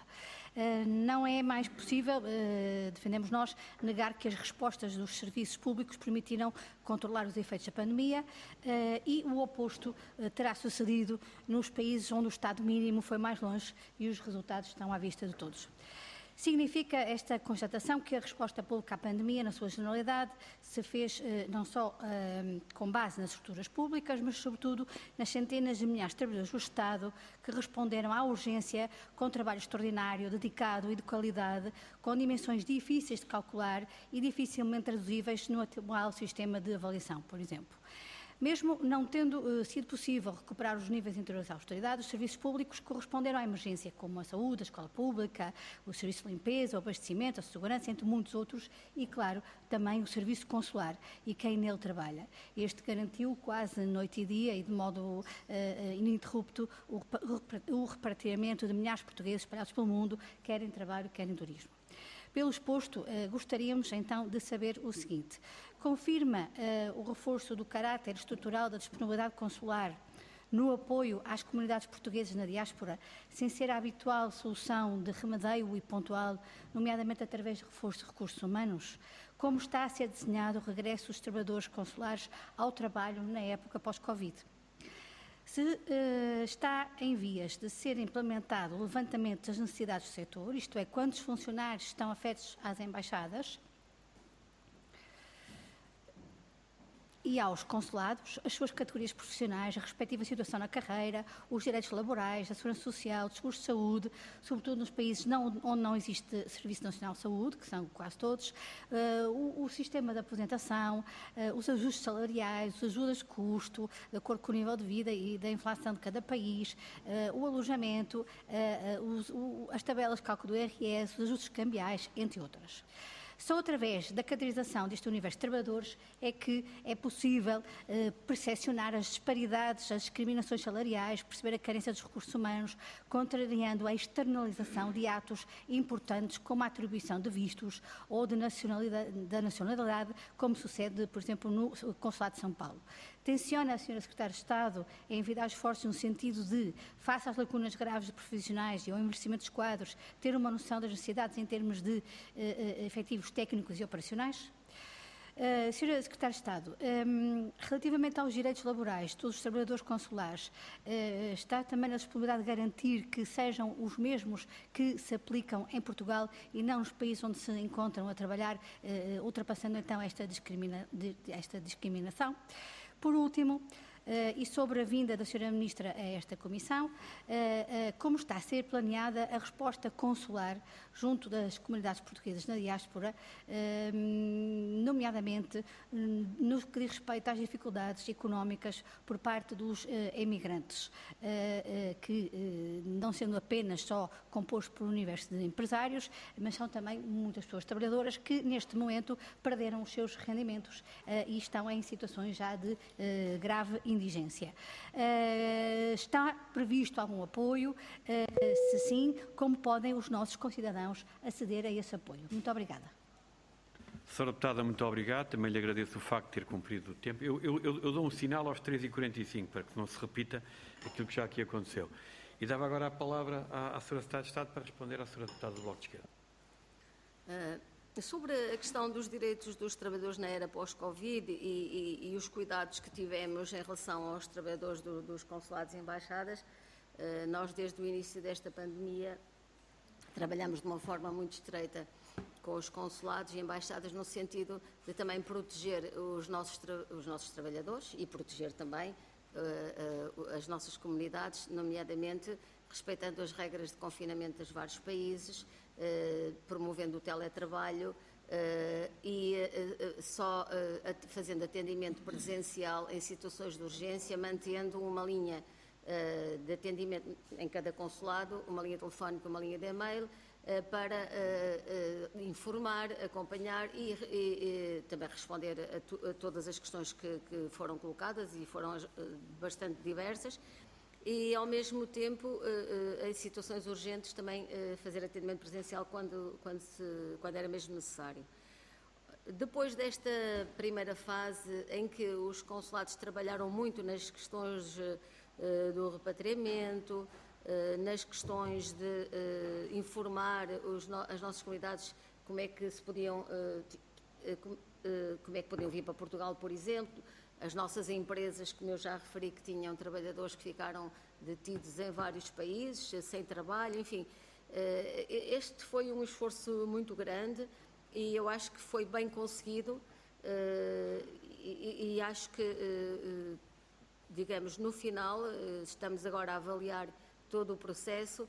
Não é mais possível, defendemos nós, negar que as respostas dos serviços públicos permitiram controlar os efeitos da pandemia e o oposto terá sucedido nos países onde o Estado mínimo foi mais longe e os resultados estão à vista de todos. Significa esta constatação que a resposta pública à pandemia, na sua generalidade, se fez eh, não só eh, com base nas estruturas públicas, mas sobretudo nas centenas de milhares de trabalhadores do Estado que responderam à urgência com trabalho extraordinário, dedicado e de qualidade, com dimensões difíceis de calcular e dificilmente traduzíveis no atual sistema de avaliação, por exemplo. Mesmo não tendo uh, sido possível recuperar os níveis anteriores à austeridade, os serviços públicos corresponderam à emergência, como a saúde, a escola pública, o serviço de limpeza, o abastecimento, a segurança, entre muitos outros, e, claro, também o serviço consular e quem nele trabalha. Este garantiu quase noite e dia e de modo uh, ininterrupto o, o repatriamento de milhares de portugueses espalhados pelo mundo, quer em trabalho, quer em turismo. Pelo exposto, eh, gostaríamos então de saber o seguinte. Confirma eh, o reforço do caráter estrutural da disponibilidade consular no apoio às comunidades portuguesas na diáspora, sem ser a habitual solução de remedeio e pontual, nomeadamente através de reforço de recursos humanos? Como está a ser desenhado o regresso dos trabalhadores consulares ao trabalho na época pós-Covid? Se uh, está em vias de ser implementado o levantamento das necessidades do setor, isto é, quantos funcionários estão afetos às embaixadas e aos consulados, as suas categorias profissionais, a respectiva situação na carreira, os direitos laborais, a segurança social, os seguros de saúde, sobretudo nos países não, onde não existe Serviço Nacional de Saúde, que são quase todos, uh, o, o sistema de aposentação, uh, os ajustes salariais, as ajudas de custo, de acordo com o nível de vida e da inflação de cada país, uh, o alojamento, uh, uh, os, o, as tabelas de cálculo do I R S, os ajustes cambiais, entre outras. Só através da caracterização deste universo de trabalhadores é que é possível eh, percepcionar as disparidades, as discriminações salariais, perceber a carência dos recursos humanos, contrariando a externalização de atos importantes como a atribuição de vistos ou de nacionalidade, da nacionalidade, como sucede, por exemplo, no Consulado de São Paulo. Tenciona a senhora Secretária de Estado em envidar esforços no sentido de, face às lacunas graves de profissionais e ao envelhecimento dos quadros, ter uma noção das necessidades em termos de eh, efetivos técnicos e operacionais? Uh, senhora Secretária de Estado, um, relativamente aos direitos laborais de todos os trabalhadores consulares, uh, está também na disponibilidade de garantir que sejam os mesmos que se aplicam em Portugal e não nos países onde se encontram a trabalhar, uh, ultrapassando então esta, discrimina de, esta discriminação? Por último, Uh, e sobre a vinda da senhora Ministra a esta Comissão, uh, uh, como está a ser planeada a resposta consular junto das comunidades portuguesas na diáspora, uh, nomeadamente uh, no que diz respeito às dificuldades económicas por parte dos uh, emigrantes, uh, uh, que uh, não sendo apenas só composto por um universo de empresários, mas são também muitas pessoas trabalhadoras que neste momento perderam os seus rendimentos uh, e estão em situações já de uh, grave indigência. Uh, está previsto algum apoio? Uh, se sim, como podem os nossos concidadãos aceder a esse apoio? Muito obrigada. Senhora Deputada, muito obrigado. Também lhe agradeço o facto de ter cumprido o tempo. Eu, eu, eu dou um sinal aos três e quarenta e cinco para que não se repita aquilo que já aqui aconteceu. E dava agora a palavra à, à senhora Secretária de Estado para responder à senhora Deputada do Bloco de Esquerda. Uh... Sobre a questão dos direitos dos trabalhadores na era pós-Covid e, e, e os cuidados que tivemos em relação aos trabalhadores do, dos consulados e embaixadas, eh, nós desde o início desta pandemia trabalhamos de uma forma muito estreita com os consulados e embaixadas no sentido de também proteger os nossos, os nossos trabalhadores e proteger também eh, eh, as nossas comunidades, nomeadamente respeitando as regras de confinamento dos vários países, Uh, promovendo o teletrabalho uh, e uh, uh, só uh, fazendo atendimento presencial em situações de urgência, mantendo uma linha uh, de atendimento em cada consulado, uma linha telefónica, uma linha de e-mail, uh, para uh, uh, informar, acompanhar e, e, e também responder a, tu, a todas as questões que, que foram colocadas e foram uh, bastante diversas. E, ao mesmo tempo, em situações urgentes, também fazer atendimento presencial quando, quando, se, quando era mesmo necessário. Depois desta primeira fase, em que os consulados trabalharam muito nas questões do repatriamento, nas questões de informar os no, as nossas comunidades como é que se podiam, como é que podiam vir para Portugal, por exemplo, as nossas empresas, como eu já referi, que tinham trabalhadores que ficaram detidos em vários países, sem trabalho, enfim. Este foi um esforço muito grande e eu acho que foi bem conseguido e, e acho que, digamos, no final, estamos agora a avaliar todo o processo,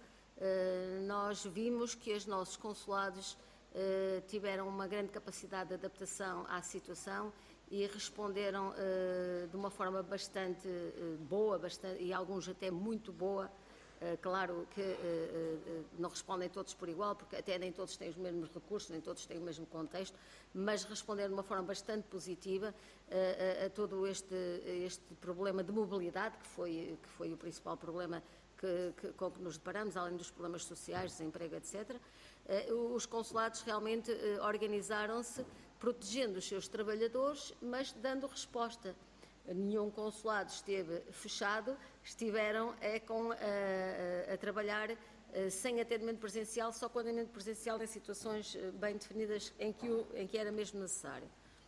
nós vimos que os nossos consulados tiveram uma grande capacidade de adaptação à situação e responderam de uma forma bastante boa, bastante, e alguns até muito boa. Claro que não respondem todos por igual, porque até nem todos têm os mesmos recursos, nem todos têm o mesmo contexto, mas responderam de uma forma bastante positiva a, a todo este, este problema de mobilidade, que foi, que foi o principal problema que, que, com que nos deparamos, além dos problemas sociais, desemprego, etcétera. Os consulados realmente organizaram-se protegendo os seus trabalhadores, mas dando resposta. Nenhum consulado esteve fechado, estiveram é, com, a, a trabalhar a, sem atendimento presencial, só com atendimento presencial em situações bem definidas em que, o, em que era mesmo necessário.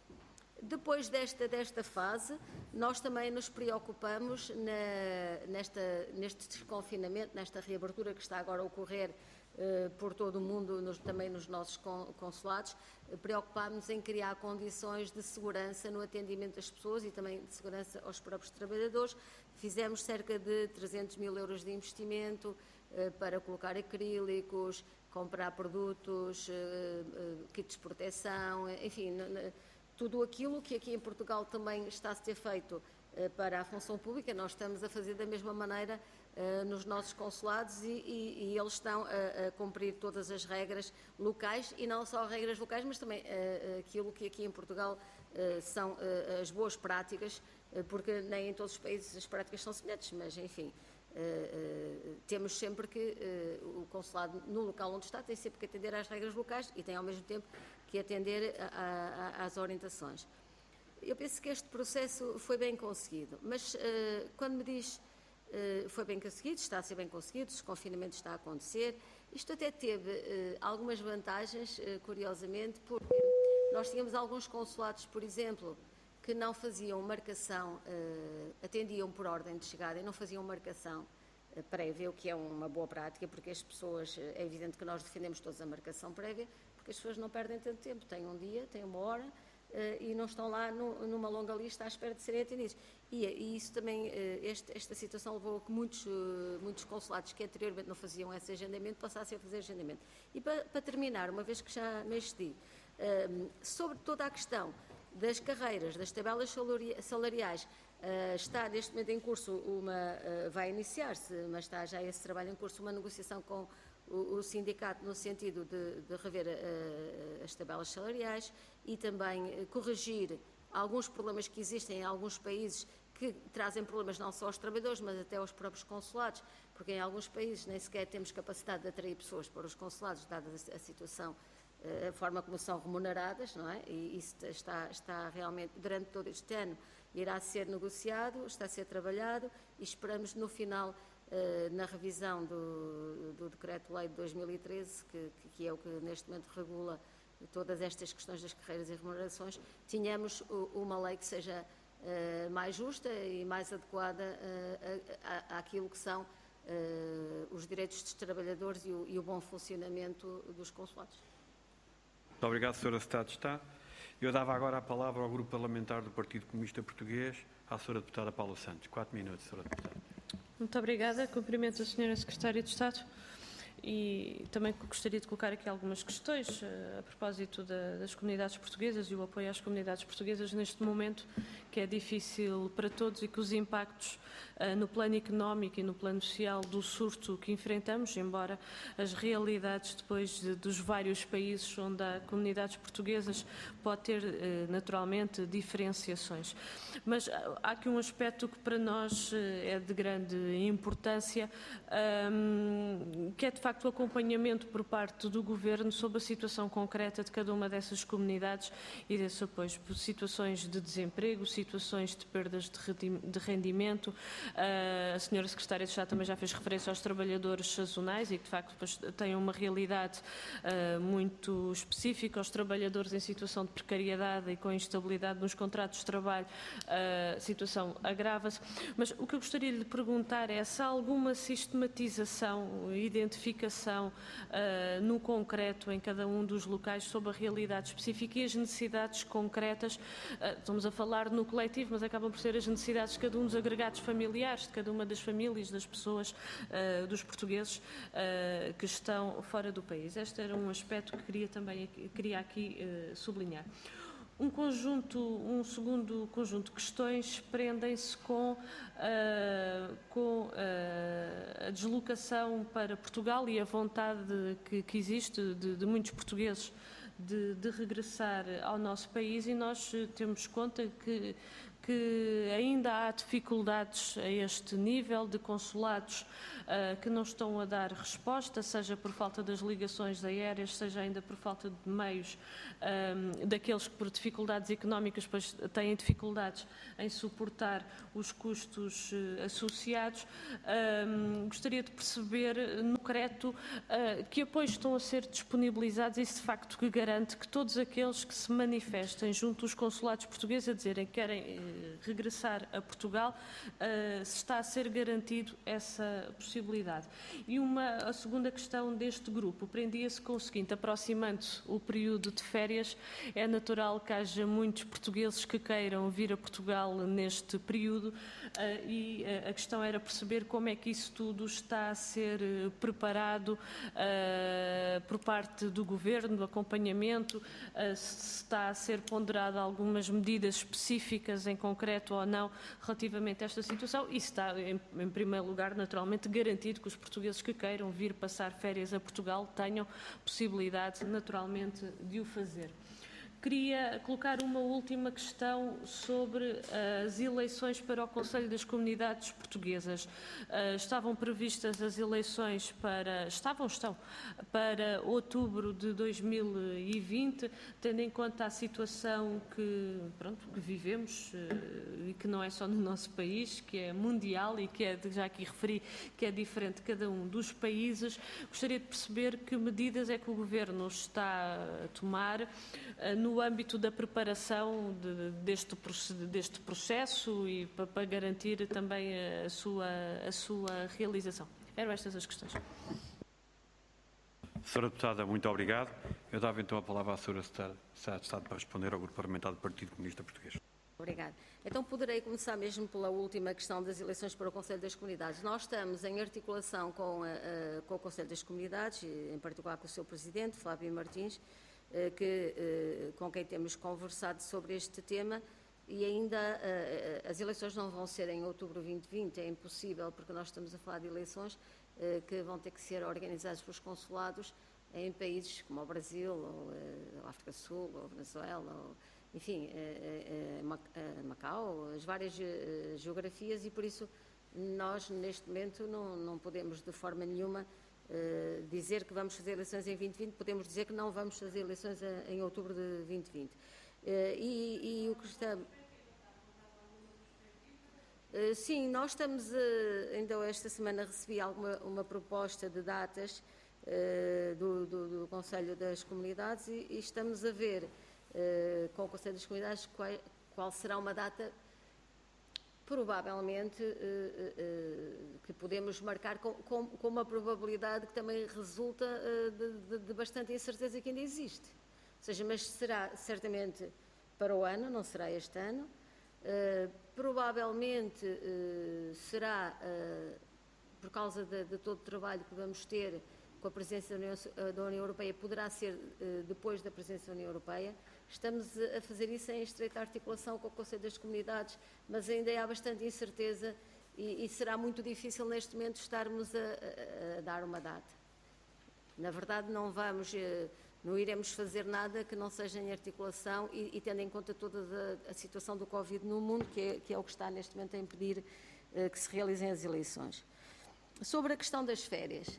Depois desta, desta fase, nós também nos preocupamos na, nesta, neste desconfinamento, nesta reabertura que está agora a ocorrer Uh, por todo o mundo, nos, também nos nossos consulados, uh, preocupámos em criar condições de segurança no atendimento das pessoas e também de segurança aos próprios trabalhadores. Fizemos cerca de trezentos mil euros de investimento uh, para colocar acrílicos, comprar produtos, uh, uh, kits de proteção, enfim, tudo aquilo que aqui em Portugal também está a ser feito uh, para a função pública, nós estamos a fazer da mesma maneira Uh, nos nossos consulados e, e, e eles estão a, a cumprir todas as regras locais e não só regras locais, mas também uh, aquilo que aqui em Portugal uh, são uh, as boas práticas, uh, porque nem em todos os países as práticas são semelhantes, mas enfim, uh, uh, temos sempre que uh, o consulado no local onde está tem sempre que atender às regras locais e tem ao mesmo tempo que atender a, a, às orientações. Eu penso que este processo foi bem conseguido, mas uh, quando me diz Uh, foi bem conseguido, está a ser bem conseguido, o desconfinamento está a acontecer. Isto até teve uh, algumas vantagens, uh, curiosamente, porque nós tínhamos alguns consulados, por exemplo, que não faziam marcação, uh, atendiam por ordem de chegada e não faziam marcação uh, prévia, o que é uma boa prática, porque as pessoas, uh, é evidente que nós defendemos todos a marcação prévia, porque as pessoas não perdem tanto tempo, têm um dia, têm uma hora, Uh, e não estão lá no, numa longa lista à espera de serem atendidos. E, e isso também, uh, este, esta situação levou a que muitos, uh, muitos consulados que anteriormente não faziam esse agendamento passassem a fazer agendamento. E para, para terminar, uma vez que já me excedi, uh, sobre toda a questão das carreiras, das tabelas salariais, uh, está neste momento em curso uma, uh, vai iniciar-se, mas está já esse trabalho em curso, uma negociação com o, o sindicato no sentido de, de rever uh, as tabelas salariais e também uh, corrigir alguns problemas que existem em alguns países que trazem problemas não só aos trabalhadores, mas até aos próprios consulados, porque em alguns países nem sequer temos capacidade de atrair pessoas para os consulados, dada a situação, a forma como são remuneradas, não é? E isso está, está realmente, durante todo este ano, irá ser negociado, está a ser trabalhado e esperamos no final, na revisão do, do Decreto-Lei de dois mil e treze, que, que é o que neste momento regula todas estas questões das carreiras e remunerações, tenhamos uma lei que seja uh, mais justa e mais adequada uh, àquilo que são uh, os direitos dos trabalhadores e o, e o bom funcionamento dos consulados. Muito obrigado, senhora Secretária de Estado. Eu dava agora a palavra ao Grupo Parlamentar do Partido Comunista Português, à senhora Deputada Paula Santos. Quatro minutos, senhora Deputada. Muito obrigada. Cumprimento a senhora Secretária de Estado. E também gostaria de colocar aqui algumas questões uh, a propósito da, das comunidades portuguesas e o apoio às comunidades portuguesas neste momento que é difícil para todos e que os impactos uh, no plano económico e no plano social do surto que enfrentamos, embora as realidades depois de, dos vários países onde há comunidades portuguesas pode ter uh, naturalmente diferenciações. Mas uh, há aqui um aspecto que para nós uh, é de grande importância, um, que é de facto facto, o acompanhamento por parte do Governo sobre a situação concreta de cada uma dessas comunidades e desse apoio. Situações de desemprego, situações de perdas de rendimento. A senhora Secretária de Estado também já fez referência aos trabalhadores sazonais e que, de facto, têm uma realidade muito específica. Aos trabalhadores em situação de precariedade e com instabilidade nos contratos de trabalho, a situação agrava-se. Mas o que eu gostaria de lhe perguntar é se há alguma sistematização, identificação uh, no concreto em cada um dos locais sobre a realidade específica e as necessidades concretas. Uh, estamos a falar no coletivo, mas acabam por ser as necessidades de cada um dos agregados familiares, de cada uma das famílias, das pessoas, uh, dos portugueses uh, que estão fora do país. Este era um aspecto que queria também queria aqui uh, sublinhar. Um conjunto, um segundo conjunto de questões prendem-se com, uh, com uh, a deslocação para Portugal e a vontade que, que existe de, de muitos portugueses de, de regressar ao nosso país, e nós temos conta que, que ainda há dificuldades a este nível de consulados uh, que não estão a dar resposta, seja por falta das ligações aéreas, seja ainda por falta de meios, um, daqueles que por dificuldades económicas pois, têm dificuldades em suportar os custos uh, associados. Um, gostaria de perceber no concreto uh, que apoios estão a ser disponibilizados e se de facto que garante que todos aqueles que se manifestem junto dos consulados portugueses a dizerem que querem uh, regressar a Portugal, uh, se está a ser garantido essa possibilidade. E uma, a segunda questão deste grupo prendia-se com o seguinte: aproximando o período de férias, é natural que haja muitos portugueses que queiram vir a Portugal neste período, uh, e uh, a questão era perceber como é que isso tudo está a ser uh, preparado uh, por parte do Governo, do acompanhamento, uh, se está a ser ponderado algumas medidas específicas em concreto ou não relativamente a esta situação, e está, em, em primeiro lugar, naturalmente, garantido que os portugueses que queiram vir passar férias a Portugal tenham possibilidade, naturalmente, de o fazer. Queria colocar uma última questão sobre as eleições para o Conselho das Comunidades Portuguesas. Uh, estavam previstas as eleições para, estavam, estão, para outubro de dois mil e vinte, tendo em conta a situação que, pronto, que vivemos, uh, e que não é só no nosso país, que é mundial e que é, já aqui referi, que é diferente de cada um dos países. Gostaria de perceber que medidas é que o Governo está a tomar uh, no no âmbito da preparação de, deste, deste processo e para, para garantir também a sua, a sua realização. Eram estas as questões. Senhora Deputada, muito obrigado. Eu dava então a palavra à Senhora Secretária de Estado para responder ao Grupo Parlamentar do Partido Comunista Português. Obrigada. Então poderei começar mesmo pela última questão das eleições para o Conselho das Comunidades. Nós estamos em articulação com, a, a, com o Conselho das Comunidades, em particular com o seu Presidente, Flávio Martins, que, com quem temos conversado sobre este tema, e ainda as eleições não vão ser em outubro de vinte e vinte, é impossível, porque nós estamos a falar de eleições que vão ter que ser organizadas pelos consulados em países como o Brasil, ou a África do Sul, ou a Venezuela, ou, enfim, Macau, as várias geografias, e por isso nós neste momento não, não podemos de forma nenhuma Uh, dizer que vamos fazer eleições em vinte e vinte, podemos dizer que não vamos fazer eleições a, em outubro de vinte e vinte. Uh, e, e o que está... Uh, sim, nós estamos, uh, ainda esta semana recebi alguma, uma proposta de datas uh, do, do, do Conselho das Comunidades e, e estamos a ver uh, com o Conselho das Comunidades qual, qual será uma data provavelmente uh, uh, que podemos marcar com, com, com uma probabilidade que também resulta uh, de, de, de bastante incerteza que ainda existe. Ou seja, mas será certamente para o ano, não será este ano. Uh, provavelmente uh, será, uh, por causa de, de todo o trabalho que vamos ter com a presença da União, da União Europeia, poderá ser uh, depois da presença da União Europeia. Estamos a fazer isso em estreita articulação com o Conselho das Comunidades, mas ainda há bastante incerteza e, e será muito difícil neste momento estarmos a, a, a dar uma data. Na verdade, não vamos, não iremos fazer nada que não seja em articulação e, e tendo em conta toda a, a situação do Covid no mundo, que é, que é o que está neste momento a impedir uh, que se realizem as eleições. Sobre a questão das férias,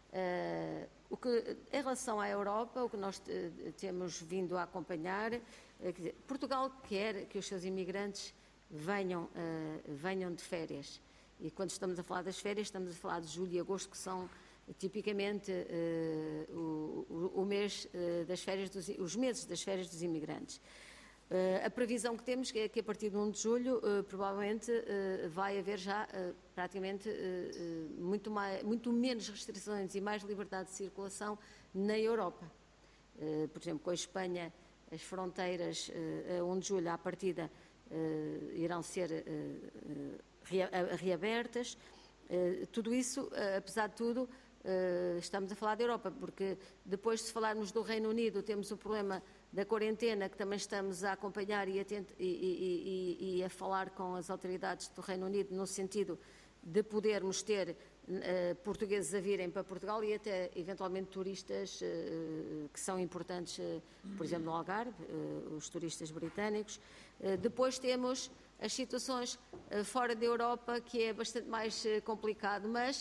Uh, o que, em relação à Europa, o que nós uh, temos vindo a acompanhar, uh, quer dizer, Portugal quer que os seus imigrantes venham, uh, venham de férias. E quando estamos a falar das férias, estamos a falar de julho e agosto, que são tipicamente uh, o, o, o mês uh, das férias, dos, os meses das férias dos imigrantes. Uh, a previsão que temos é que a partir de primeiro de julho uh, provavelmente uh, vai haver já uh, praticamente uh, uh, muito, mais, muito menos restrições e mais liberdade de circulação na Europa. Uh, por exemplo, com a Espanha, as fronteiras uh, a primeiro de julho à partida uh, irão ser uh, uh, reabertas. Uh, tudo isso, uh, apesar de tudo, uh, estamos a falar da Europa, porque depois de falarmos do Reino Unido temos o problema da quarentena, que também estamos a acompanhar e a, tent... e, e, e, e a falar com as autoridades do Reino Unido no sentido de podermos ter uh, portugueses a virem para Portugal e até eventualmente turistas uh, que são importantes, uh, por exemplo, no Algarve, uh, os turistas britânicos. Uh, depois temos as situações uh, fora da Europa, que é bastante mais uh, complicado, mas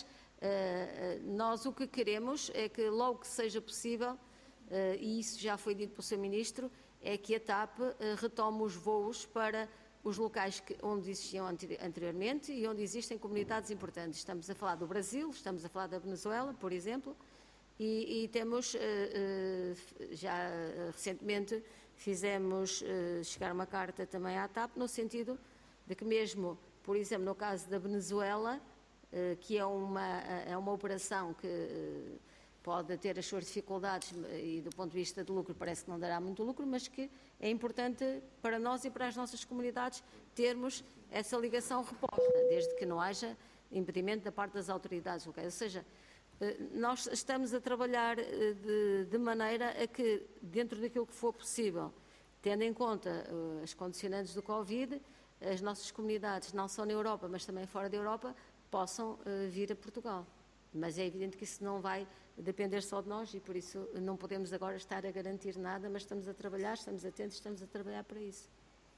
uh, nós o que queremos é que logo que seja possível, Uh, e isso já foi dito pelo seu Ministro, é que a TAP uh, retome os voos para os locais que, onde existiam anteri anteriormente e onde existem comunidades importantes. Estamos a falar do Brasil, estamos a falar da Venezuela, por exemplo, e, e temos, uh, uh, já uh, recentemente fizemos uh, chegar uma carta também à TAP, no sentido de que mesmo, por exemplo, no caso da Venezuela, uh, que é uma, é uma operação que... Uh, pode ter as suas dificuldades e do ponto de vista de lucro parece que não dará muito lucro, mas que é importante para nós e para as nossas comunidades termos essa ligação reposta, desde que não haja impedimento da parte das autoridades locais. Ou seja, nós estamos a trabalhar de, de maneira a que, dentro daquilo que for possível, tendo em conta as condicionantes do Covid, as nossas comunidades, não só na Europa, mas também fora da Europa, possam vir a Portugal. Mas é evidente que isso não vai depender só de nós e por isso não podemos agora estar a garantir nada, mas estamos a trabalhar, estamos atentos, estamos a trabalhar para isso.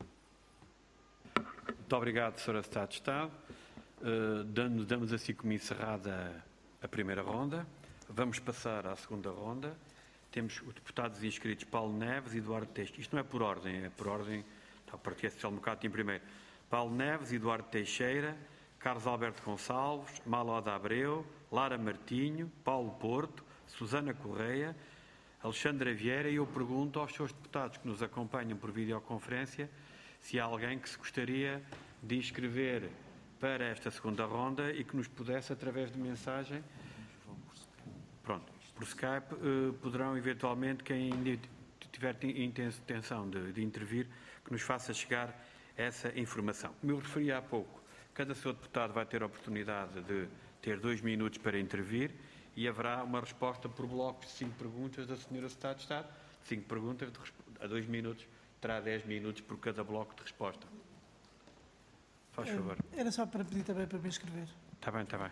Muito obrigado, senhora Secretária de Estado. Uh, damos, damos assim como encerrada a primeira ronda. Vamos passar à segunda ronda. Temos os deputados inscritos Paulo Neves e Eduardo Teixeira. Isto não é por ordem, é por ordem, está a Partido Social Democrata em primeiro. Paulo Neves, Eduardo Teixeira, Carlos Alberto Gonçalves, Maloda Abreu, Lara Martinho, Paulo Porto, Susana Correia, Alexandra Vieira, e eu pergunto aos seus deputados que nos acompanham por videoconferência se há alguém que se gostaria de inscrever para esta segunda ronda e que nos pudesse, através de mensagem, pronto, por Skype, eh, poderão eventualmente, quem tiver intenção de, de intervir, que nos faça chegar essa informação. Como eu referi há pouco, cada seu deputado vai ter a oportunidade de ter dois minutos para intervir e haverá uma resposta por blocos de cinco perguntas da senhora Secretária de Estado. Cinco perguntas de, a dois minutos, terá dez minutos por cada bloco de resposta. Faz favor. Era só para pedir também para me inscrever. Está bem, está bem.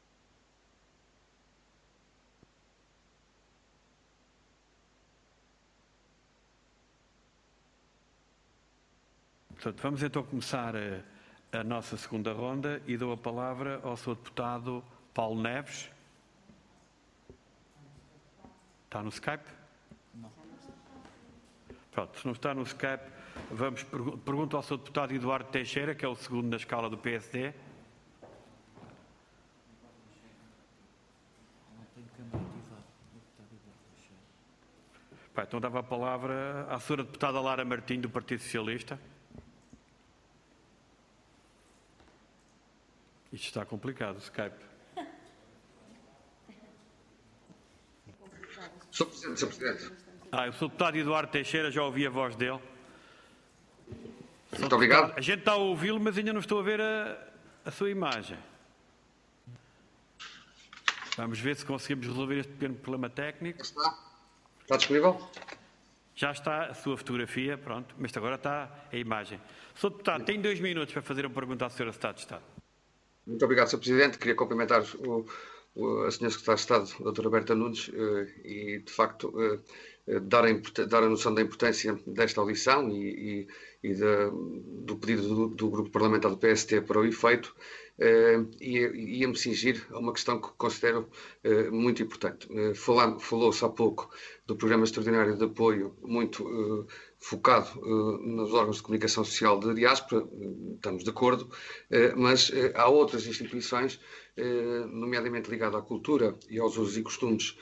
Portanto, vamos então começar a, a nossa segunda ronda e dou a palavra ao seu deputado Paulo Neves. Está no Skype? Não. Pronto, se não está no Skype, vamos, pergunto ao seu deputado Eduardo Teixeira, que é o segundo na escala do P S D. Bem, então dava a palavra à senhora deputada Lara Martinho, do Partido Socialista. Isto está complicado, o Skype. Senhor Presidente, Senhor Presidente. Ah, eu sou o deputado Eduardo Teixeira, já ouvi a voz dele. Muito obrigado. A gente está a ouvi-lo, mas ainda não estou a ver a, a sua imagem. Vamos ver se conseguimos resolver este pequeno problema técnico. Está? Está disponível? Já está a sua fotografia, pronto, mas agora está a imagem. senhor Deputado, tem dois minutos para fazer uma pergunta à senhora Secretária de Estado. Muito obrigado, senhor Presidente. Queria cumprimentar o, o, a senhora Secretária de Estado, a doutora Berta Nunes, eh, e, de facto, eh, dar, a dar a noção da importância desta audição e, e, e da, do pedido do, do Grupo Parlamentar do P S T para o efeito. e ia-me cingir a uma questão que considero muito importante. Falou-se há pouco do Programa Extraordinário de Apoio, muito focado nos órgãos de comunicação social de diáspora, estamos de acordo, mas há outras instituições, nomeadamente ligadas à cultura e aos usos e costumes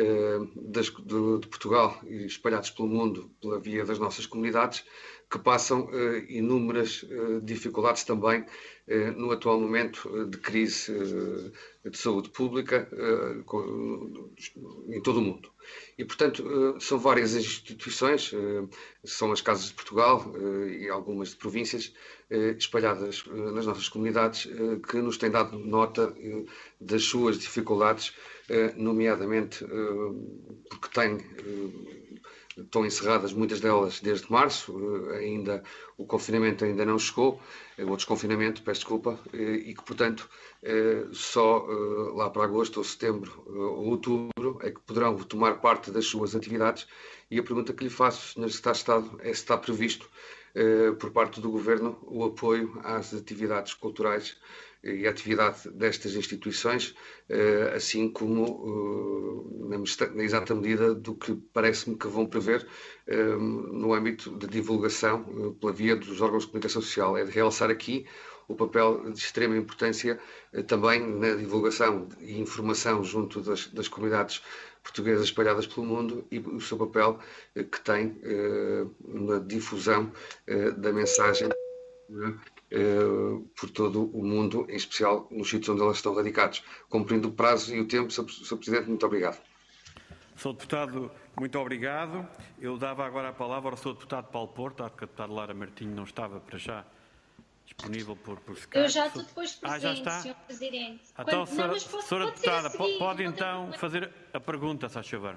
de Portugal e espalhados pelo mundo pela via das nossas comunidades, que passam uh, inúmeras uh, dificuldades também uh, no atual momento uh, de crise uh, de saúde pública uh, com, em todo o mundo. E, portanto, uh, são várias as instituições, uh, são as Casas de Portugal uh, e algumas de províncias uh, espalhadas uh, nas nossas comunidades uh, que nos têm dado nota uh, das suas dificuldades, uh, nomeadamente uh, porque têm... Uh, Estão encerradas muitas delas desde março, ainda o confinamento ainda não chegou, o desconfinamento, peço desculpa, e que, portanto, só lá para agosto ou setembro ou outubro é que poderão tomar parte das suas atividades. E a pergunta que lhe faço, senhor Secretário de Estado, é se está previsto por parte do Governo o apoio às atividades culturais e a atividade destas instituições, assim como na exata medida do que parece-me que vão prever no âmbito de divulgação pela via dos órgãos de comunicação social. É de realçar aqui o papel de extrema importância também na divulgação e informação junto das, das comunidades portuguesas espalhadas pelo mundo e o seu papel que tem na difusão da mensagem Uh, por todo o mundo, em especial nos sítios onde elas estão radicados. Cumprindo o prazo e o tempo, senhor Presidente, muito obrigado. senhor Deputado, muito obrigado. Eu dava agora a palavra ao senhor Deputado Paulo Porto, acho que a Deputada Lara Martinho não estava para já disponível por, por Skype. Eu já estou depois presente, ah, já está? senhor Presidente. Então, Quando... senhora, não, mas pode, senhora pode Deputada, seguir, pode então fazer a pergunta, se faz favor.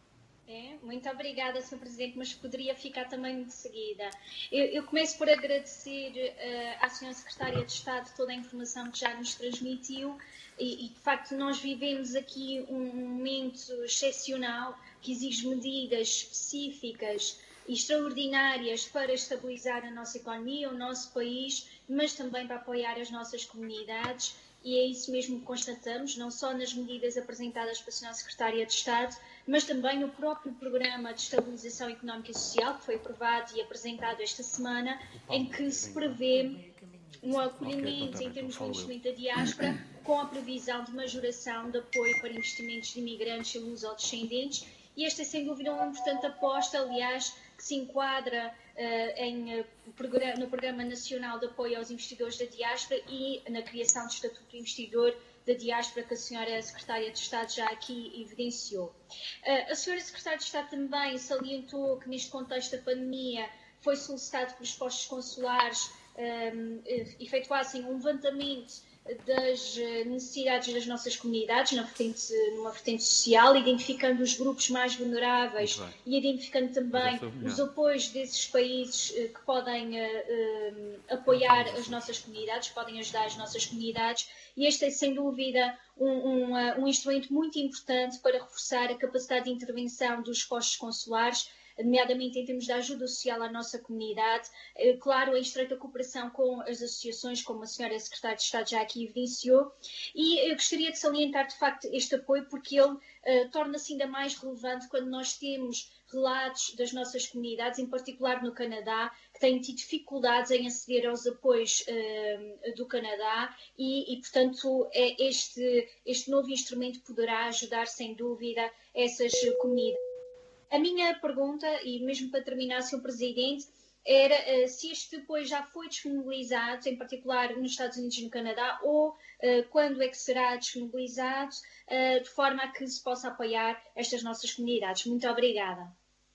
É, muito obrigada, senhor Presidente, mas poderia ficar também de seguida. Eu, eu começo por agradecer uh, à senhora Secretária de Estado toda a informação que já nos transmitiu e, e, de facto, nós vivemos aqui um momento excepcional que exige medidas específicas e extraordinárias para estabilizar a nossa economia, o nosso país, mas também para apoiar as nossas comunidades. E é isso mesmo que constatamos, não só nas medidas apresentadas pela senhora Secretária de Estado, mas também no próprio Programa de Estabilização Económica e Social, que foi aprovado e apresentado esta semana, em que se prevê um acolhimento em termos de investimento da diáspora, com a previsão de majoração de apoio para investimentos de imigrantes e luso-descendentes. E esta é, sem dúvida, uma importante aposta, aliás, que se enquadra uh, em, uh, no Programa Nacional de Apoio aos Investidores da Diáspora e na criação do Estatuto do Investidor da Diáspora, que a senhora Secretária de Estado já aqui evidenciou. Uh, a senhora Secretária de Estado também salientou que, neste contexto da pandemia, foi solicitado que os postos consulares um, efetuassem um levantamento das necessidades das nossas comunidades na vertente, numa vertente social, identificando os grupos mais vulneráveis e identificando também os apoios desses países que podem uh, uh, apoiar as nossas comunidades, podem ajudar as nossas comunidades, e este é sem dúvida um, um, uh, um instrumento muito importante para reforçar a capacidade de intervenção dos postos consulares, nomeadamente em termos de ajuda social à nossa comunidade, claro, em estreita cooperação com as associações, como a senhora Secretária de Estado já aqui evidenciou, e eu gostaria de salientar, de facto, este apoio, porque ele uh, torna-se ainda mais relevante quando nós temos relatos das nossas comunidades, em particular no Canadá, que têm tido dificuldades em aceder aos apoios uh, do Canadá e, e portanto, é este, este novo instrumento poderá ajudar, sem dúvida, essas comunidades. A minha pergunta, e mesmo para terminar, senhor Presidente, era uh, se este apoio já foi disponibilizado, em particular nos Estados Unidos e no Canadá, ou uh, quando é que será disponibilizado, uh, de forma a que se possa apoiar estas nossas comunidades. Muito obrigada.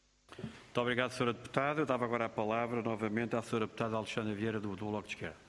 Muito obrigado, senhora Deputada. Eu dava agora a palavra novamente à senhora Deputada Alexandra Vieira, do, do Bloco de Esquerda.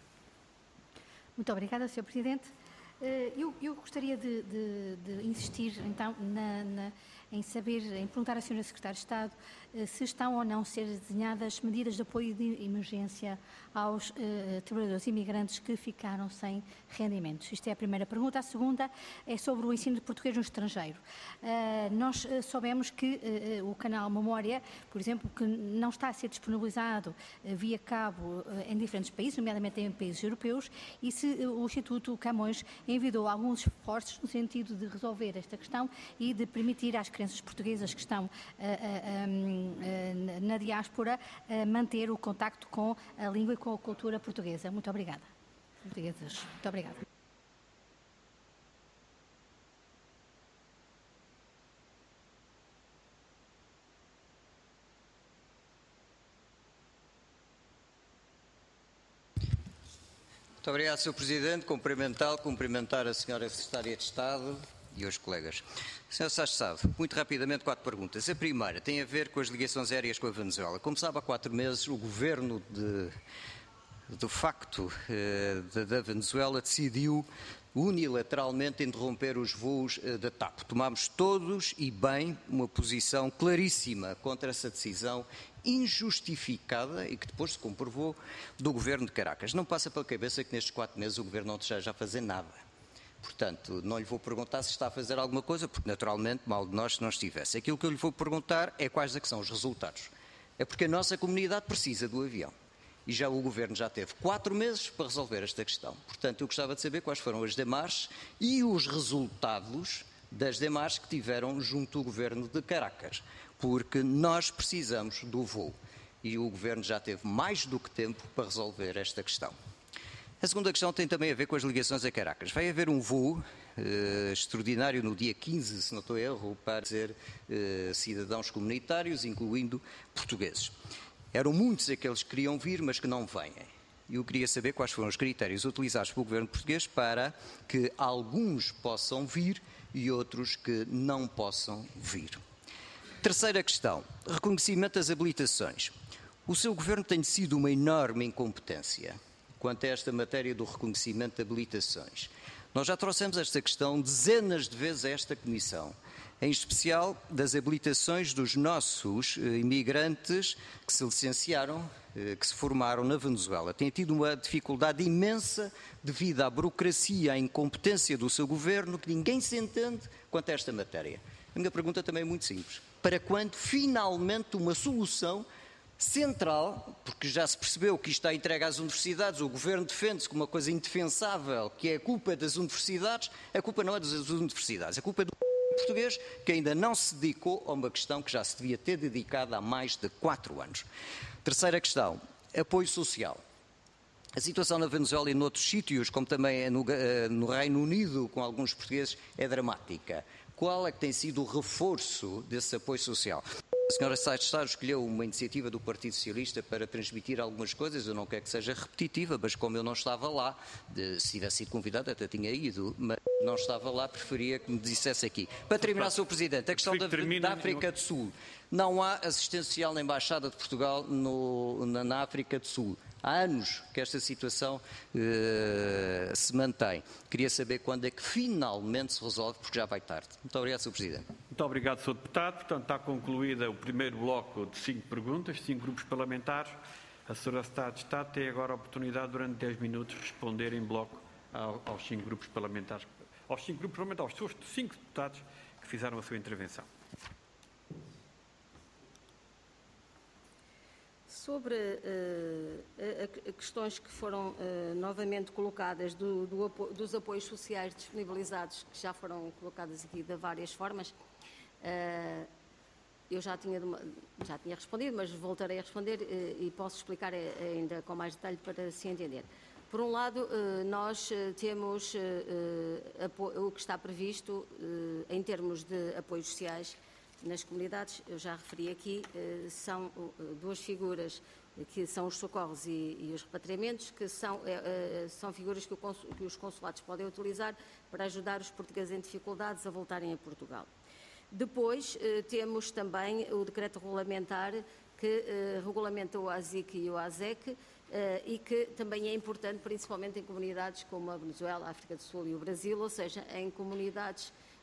Muito obrigada, senhor Presidente. Eu, eu gostaria de, de, de insistir, então, na, na, em saber, em perguntar à senhora Secretária de Estado eh, se estão ou não a ser desenhadas medidas de apoio de emergência aos eh, trabalhadores imigrantes que ficaram sem rendimentos. Isto é a primeira pergunta. A segunda é sobre o ensino de português no estrangeiro. Uh, nós uh, soubemos que uh, o canal Memória, por exemplo, que não está a ser disponibilizado uh, via cabo uh, em diferentes países, nomeadamente em países europeus, e se uh, o Instituto Camões envidou alguns esforços no sentido de resolver esta questão e de permitir às crianças portuguesas que estão uh, uh, um, uh, na diáspora uh, manter o contacto com a língua e com a cultura portuguesa. Muito obrigada. Portuguesas. Muito obrigada. Muito obrigado, senhor Presidente. Cumprimentá-lo, cumprimentar a senhora Secretária de Estado e os colegas. senhor Secretário de Estado, muito rapidamente quatro perguntas. A primeira tem a ver com as ligações aéreas com a Venezuela. Como sabe, há quatro meses o governo de, de facto eh, de, da Venezuela decidiu unilateralmente interromper os voos eh, da TAP. Tomámos todos e bem uma posição claríssima contra essa decisão injustificada e que depois se comprovou do Governo de Caracas. Não passa pela cabeça que nestes quatro meses o Governo não esteja a fazer nada. Portanto, não lhe vou perguntar se está a fazer alguma coisa, porque naturalmente, mal de nós se não estivesse. Aquilo que eu lhe vou perguntar é quais é que são os resultados. É porque a nossa comunidade precisa do avião. E já o Governo já teve quatro meses para resolver esta questão. Portanto, eu gostava de saber quais foram as démarches e os resultados das démarches que tiveram junto ao Governo de Caracas. Porque nós precisamos do voo e o Governo já teve mais do que tempo para resolver esta questão. A segunda questão tem também a ver com as ligações a Caracas. Vai haver um voo eh, extraordinário no dia quinze, se não estou a erro, para ser eh, cidadãos comunitários, incluindo portugueses. Eram muitos aqueles que queriam vir, mas que não vêm. E eu queria saber quais foram os critérios utilizados pelo Governo português para que alguns possam vir e outros que não possam vir. Terceira questão, reconhecimento das habilitações. O seu Governo tem sido uma enorme incompetência quanto a esta matéria do reconhecimento de habilitações. Nós já trouxemos esta questão dezenas de vezes a esta Comissão, em especial das habilitações dos nossos eh, imigrantes que se licenciaram, eh, que se formaram na Venezuela. Tem tido uma dificuldade imensa devido à burocracia, à incompetência do seu Governo, que ninguém se entende quanto a esta matéria. A minha pergunta também é muito simples. Para quando finalmente uma solução central, porque já se percebeu que isto está entregue às universidades, o Governo defende-se como uma coisa indefensável, que é a culpa das universidades, a culpa não é das universidades, a culpa é do português, que ainda não se dedicou a uma questão que já se devia ter dedicado há mais de quatro anos. Terceira questão, apoio social. A situação na Venezuela e noutros sítios, como também no, no Reino Unido, com alguns portugueses, é dramática. Qual é que tem sido o reforço desse apoio social? A senhora Secretária de Estado escolheu uma iniciativa do Partido Socialista para transmitir algumas coisas, eu não quero que seja repetitiva, mas como eu não estava lá, de, se tivesse sido convidado até tinha ido, mas não estava lá, preferia que me dissesse aqui. Para terminar, senhor Presidente, a questão da, da África do Sul. Não há assistência social na Embaixada de Portugal no, na, na África do Sul. Há anos que esta situação uh, se mantém. Queria saber quando é que finalmente se resolve, porque já vai tarde. Muito obrigado, senhor Presidente. Muito obrigado, senhor Deputado. Portanto, está concluída o primeiro bloco de cinco perguntas, cinco grupos parlamentares. A senhora Secretária de Estado tem agora a oportunidade, durante dez minutos, de responder em bloco ao, aos cinco grupos parlamentares, aos cinco grupos parlamentares, aos seus cinco deputados que fizeram a sua intervenção. Sobre uh, a, a questões que foram uh, novamente colocadas do, do apo dos apoios sociais disponibilizados, que já foram colocadas aqui de várias formas, uh, eu já tinha, já tinha respondido, mas voltarei a responder uh, e posso explicar ainda com mais detalhe para se entender. Por um lado, uh, nós uh, temos uh, uh, o que está previsto uh, em termos de apoios sociais nas comunidades. Eu já referi aqui, são duas figuras que são os socorros e, e os repatriamentos, que são, são figuras que, o, que os consulados podem utilizar para ajudar os portugueses em dificuldades a voltarem a Portugal. Depois temos também o decreto regulamentar que regulamenta o A S I C e o A S E C e que também é importante, principalmente em comunidades como a Venezuela, a África do Sul e o Brasil, ou seja, em comunidades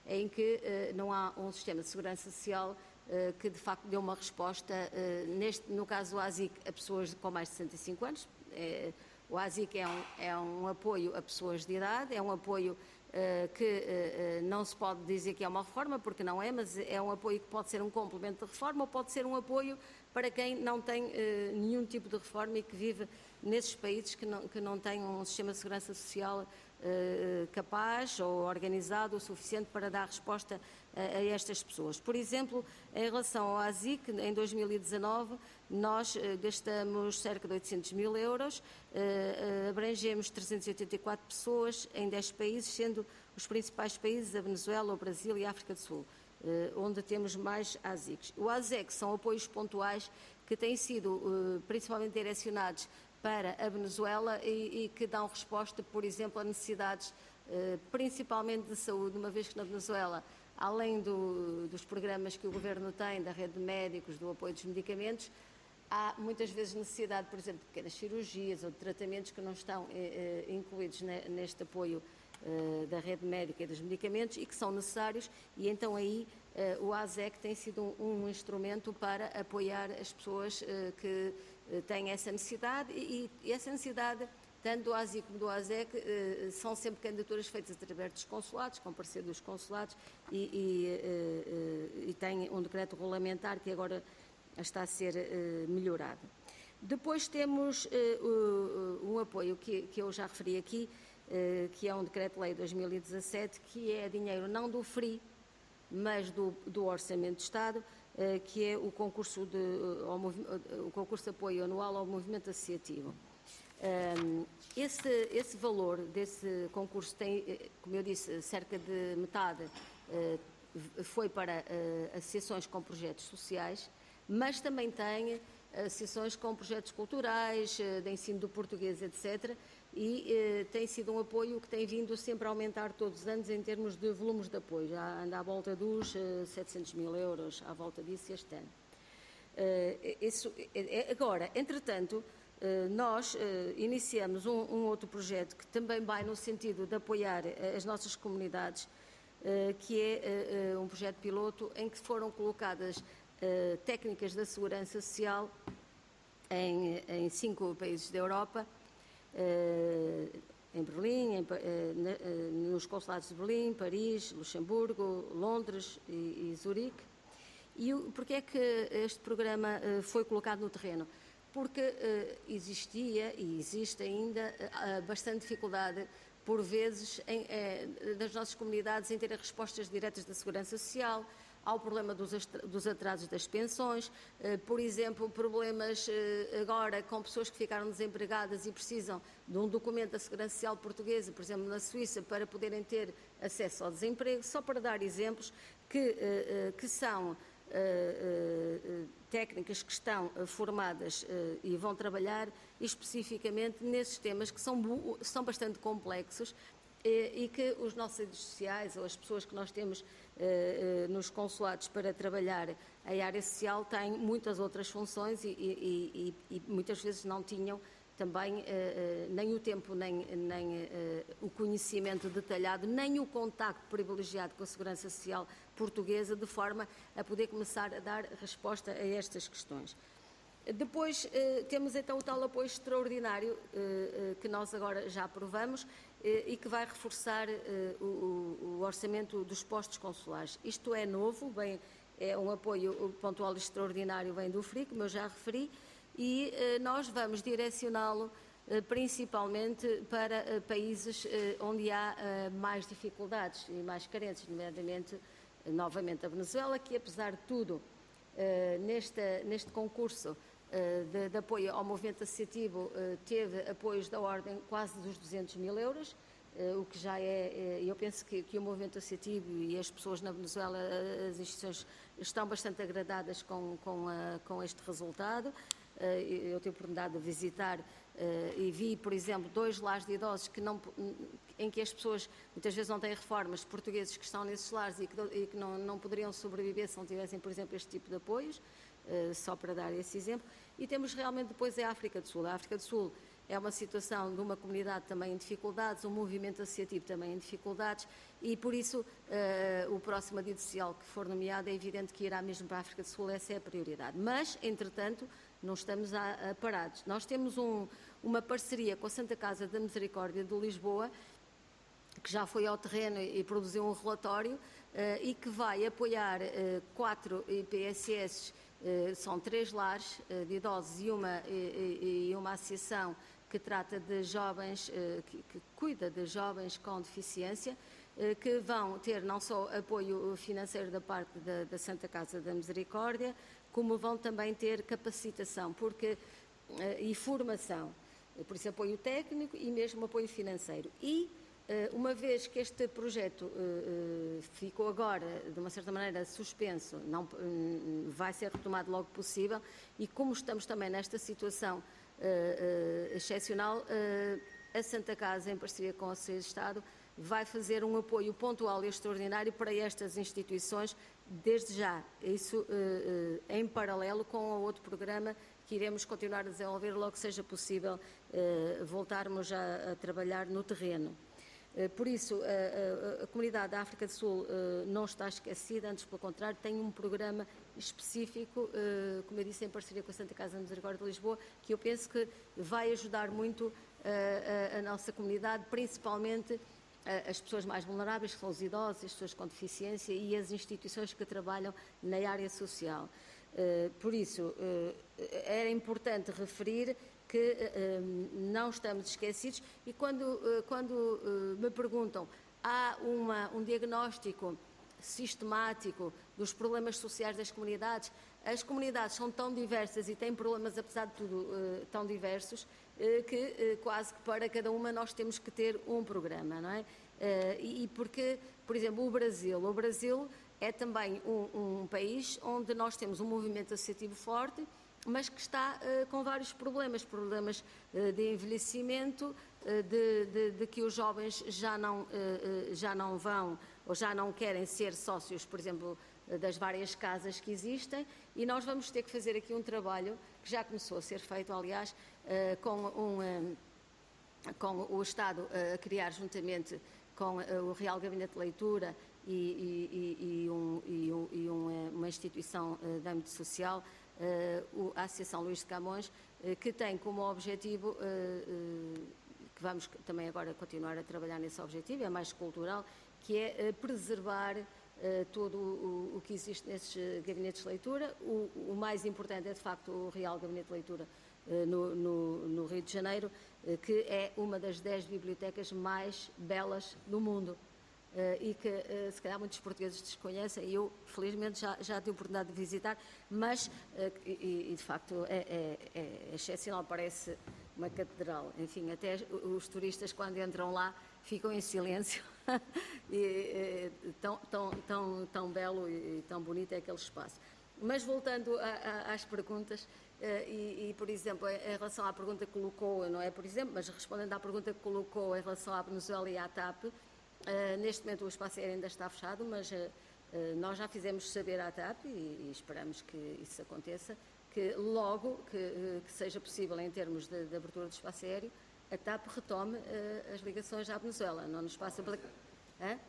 em que não há um sistema de segurança social que de facto dê uma resposta, neste, no caso do A S I C, a pessoas com mais de sessenta e cinco anos. O A S I C é um, é um apoio a pessoas de idade, é um apoio uh, que uh, não se pode dizer que é uma reforma, porque não é, mas é um apoio que pode ser um complemento de reforma ou pode ser um apoio para quem não tem uh, nenhum tipo de reforma e que vive nesses países que não, que não têm um sistema de segurança social uh, capaz ou organizado o suficiente para dar resposta a, a estas pessoas. Por exemplo, em relação ao A S I C, em dois mil e dezanove, nós uh, gastamos cerca de oitocentos mil euros, uh, uh, abrangemos trezentas e oitenta e quatro pessoas em dez países, sendo os principais países a Venezuela, o Brasil e a África do Sul, uh, onde temos mais A S I Cs. O A S E C são apoios pontuais que têm sido uh, principalmente direcionados para a Venezuela e, e que dão resposta, por exemplo, a necessidades uh, principalmente de saúde, uma vez que na Venezuela, além do, dos programas que o Governo tem, da rede de médicos, do apoio dos medicamentos, há muitas vezes necessidade, por exemplo, de pequenas cirurgias ou de tratamentos que não estão eh, incluídos ne, neste apoio eh, da rede médica e dos medicamentos e que são necessários, e então aí eh, o A S E C tem sido um, um instrumento para apoiar as pessoas eh, que eh, têm essa necessidade e, e essa necessidade, tanto do A S I C como do A S E C, eh, são sempre candidaturas feitas através dos consulados, com parecer dos consulados, e, e, eh, e tem um decreto regulamentar que agora está a ser uh, melhorado. Depois temos uh, uh, um apoio que, que eu já referi aqui, uh, que é um Decreto-Lei dois mil e dezassete, que é dinheiro não do F R I, mas do, do Orçamento de Estado, uh, que é o concurso, de, uh, ao, uh, o concurso de apoio anual ao movimento associativo. Um, esse, esse valor desse concurso tem, como eu disse, cerca de metade uh, foi para uh, associações com projetos sociais, mas também tem associações com projetos culturais, de ensino do português, etcétera. E eh, tem sido um apoio que tem vindo sempre a aumentar todos os anos em termos de volumes de apoio. Já anda à volta dos eh, setecentos mil euros, à volta disso este ano. Eh, isso, eh, agora, entretanto, eh, nós eh, iniciamos um, um outro projeto que também vai no sentido de apoiar as nossas comunidades, eh, que é eh, um projeto piloto em que foram colocadas Uh, técnicas da segurança social em, em cinco países da Europa, uh, em Berlim, em, uh, na, uh, nos consulados de Berlim, Paris, Luxemburgo, Londres e, e Zurique. E porquê é que este programa uh, foi colocado no terreno? Porque uh, existia e existe ainda uh, bastante dificuldade, por vezes, em, uh, das nossas comunidades em terem respostas diretas da segurança social, ao problema dos, dos atrasos das pensões, eh, por exemplo, problemas eh, agora com pessoas que ficaram desempregadas e precisam de um documento da Segurança Social Portuguesa, por exemplo, na Suíça, para poderem ter acesso ao desemprego, só para dar exemplos que, eh, que são eh, eh, técnicas que estão formadas eh, e vão trabalhar especificamente nesses temas que são, são bastante complexos e, e que os nossos serviços sociais ou as pessoas que nós temos nos consulados para trabalhar a área social têm muitas outras funções e, e, e, e muitas vezes não tinham também uh, uh, nem o tempo, nem, nem uh, o conhecimento detalhado, nem o contacto privilegiado com a Segurança Social Portuguesa, de forma a poder começar a dar resposta a estas questões. Depois uh, temos então o tal apoio extraordinário uh, uh, que nós agora já aprovamos uh, e que vai reforçar uh, o, o orçamento dos postos consulares. Isto é novo, bem, é um apoio pontual extraordinário, vem do F R I, como eu já referi, e uh, nós vamos direcioná-lo uh, principalmente para uh, países uh, onde há uh, mais dificuldades e mais carências, nomeadamente, uh, novamente, a Venezuela, que apesar de tudo, uh, neste, neste concurso, De, de apoio ao movimento associativo, teve apoios da ordem quase dos duzentos mil euros, o que já é, eu penso que, que o movimento associativo e as pessoas na Venezuela, as instituições, estão bastante agradadas com, com, a, com este resultado. Eu tive a oportunidade de visitar e vi, por exemplo, dois lares de idosos que não, em que as pessoas muitas vezes não têm reformas, portugueses que estão nesses lares e que, e que não, não poderiam sobreviver se não tivessem, por exemplo, este tipo de apoios. Uh, só para dar esse exemplo. E temos realmente depois a África do Sul. A África do Sul é uma situação de uma comunidade também em dificuldades, um movimento associativo também em dificuldades, e por isso uh, o próximo adito social que for nomeado é evidente que irá mesmo para a África do Sul, essa é a prioridade. Mas, entretanto, não estamos a, a parados. Nós temos um, uma parceria com a Santa Casa da Misericórdia de Lisboa, que já foi ao terreno e produziu um relatório uh, e que vai apoiar uh, quatro I P S S, uh, são três lares uh, de idosos e uma, e, e uma associação que trata de jovens, uh, que, que cuida de jovens com deficiência, uh, que vão ter não só apoio financeiro da parte da, da Santa Casa da Misericórdia, como vão também ter capacitação porque, uh, e formação, uh, por isso apoio técnico e mesmo apoio financeiro. E uma vez que este projeto uh, uh, ficou agora, de uma certa maneira, suspenso, não, uh, vai ser retomado logo possível, e como estamos também nesta situação uh, uh, excepcional, uh, a Santa Casa, em parceria com a Secretaria de Estado, vai fazer um apoio pontual e extraordinário para estas instituições, desde já. Isso uh, uh, em paralelo com o outro programa que iremos continuar a desenvolver logo que seja possível uh, voltarmos a, a trabalhar no terreno. Por isso, a, a, a comunidade da África do Sul uh, não está esquecida, antes pelo contrário, tem um programa específico, uh, como eu disse, em parceria com a Santa Casa da Misericórdia de Lisboa, que eu penso que vai ajudar muito uh, a, a nossa comunidade, principalmente uh, as pessoas mais vulneráveis, que são os idosos, as pessoas com deficiência e as instituições que trabalham na área social. Uh, por isso, uh, era importante referir que uh, não estamos esquecidos, e quando, uh, quando uh, me perguntam, há uma, um diagnóstico sistemático dos problemas sociais das comunidades? As comunidades são tão diversas e têm problemas, apesar de tudo, uh, tão diversos, uh, que uh, quase que para cada uma nós temos que ter um programa, não é? Uh, e, e porque, por exemplo, o Brasil, o Brasil é também um, um país onde nós temos um movimento associativo forte, mas que está uh, com vários problemas, problemas uh, de envelhecimento, uh, de, de, de que os jovens já não, uh, uh, já não vão ou já não querem ser sócios, por exemplo, uh, das várias casas que existem, e nós vamos ter que fazer aqui um trabalho que já começou a ser feito, aliás, uh, com, um, um, com o Estado uh, a criar juntamente com uh, o Real Gabinete de Leitura e, e, e, e, um, e, um, e um, uma instituição uh, de âmbito social, Uh, a Associação Luís de Camões, uh, que tem como objetivo, uh, uh, que vamos também agora continuar a trabalhar nesse objetivo, é mais cultural, que é uh, preservar uh, todo o, o que existe nesses uh, gabinetes de leitura. O, o mais importante é, de facto, o Real Gabinete de Leitura uh, no, no, no Rio de Janeiro, uh, que é uma das dez bibliotecas mais belas do mundo. Uh, e que uh, se calhar muitos portugueses desconhecem, e eu felizmente já, já tive a oportunidade de visitar, mas uh, e, e de facto é, é, é excepcional, parece uma catedral. Enfim, até os turistas quando entram lá ficam em silêncio e, e, tão, tão, tão, tão belo e tão bonito é aquele espaço. Mas voltando a, a, às perguntas, uh, e, e por exemplo, em relação à pergunta que colocou, não é por exemplo, mas respondendo à pergunta que colocou em relação à Venezuela e à TAP, Uh, neste momento o espaço aéreo ainda está fechado, mas uh, uh, nós já fizemos saber à TAP, e, e esperamos que isso aconteça, que logo que, uh, que seja possível em termos de, de abertura do espaço aéreo, a TAP retome uh, as ligações à Venezuela, não nos passa pela... Hã?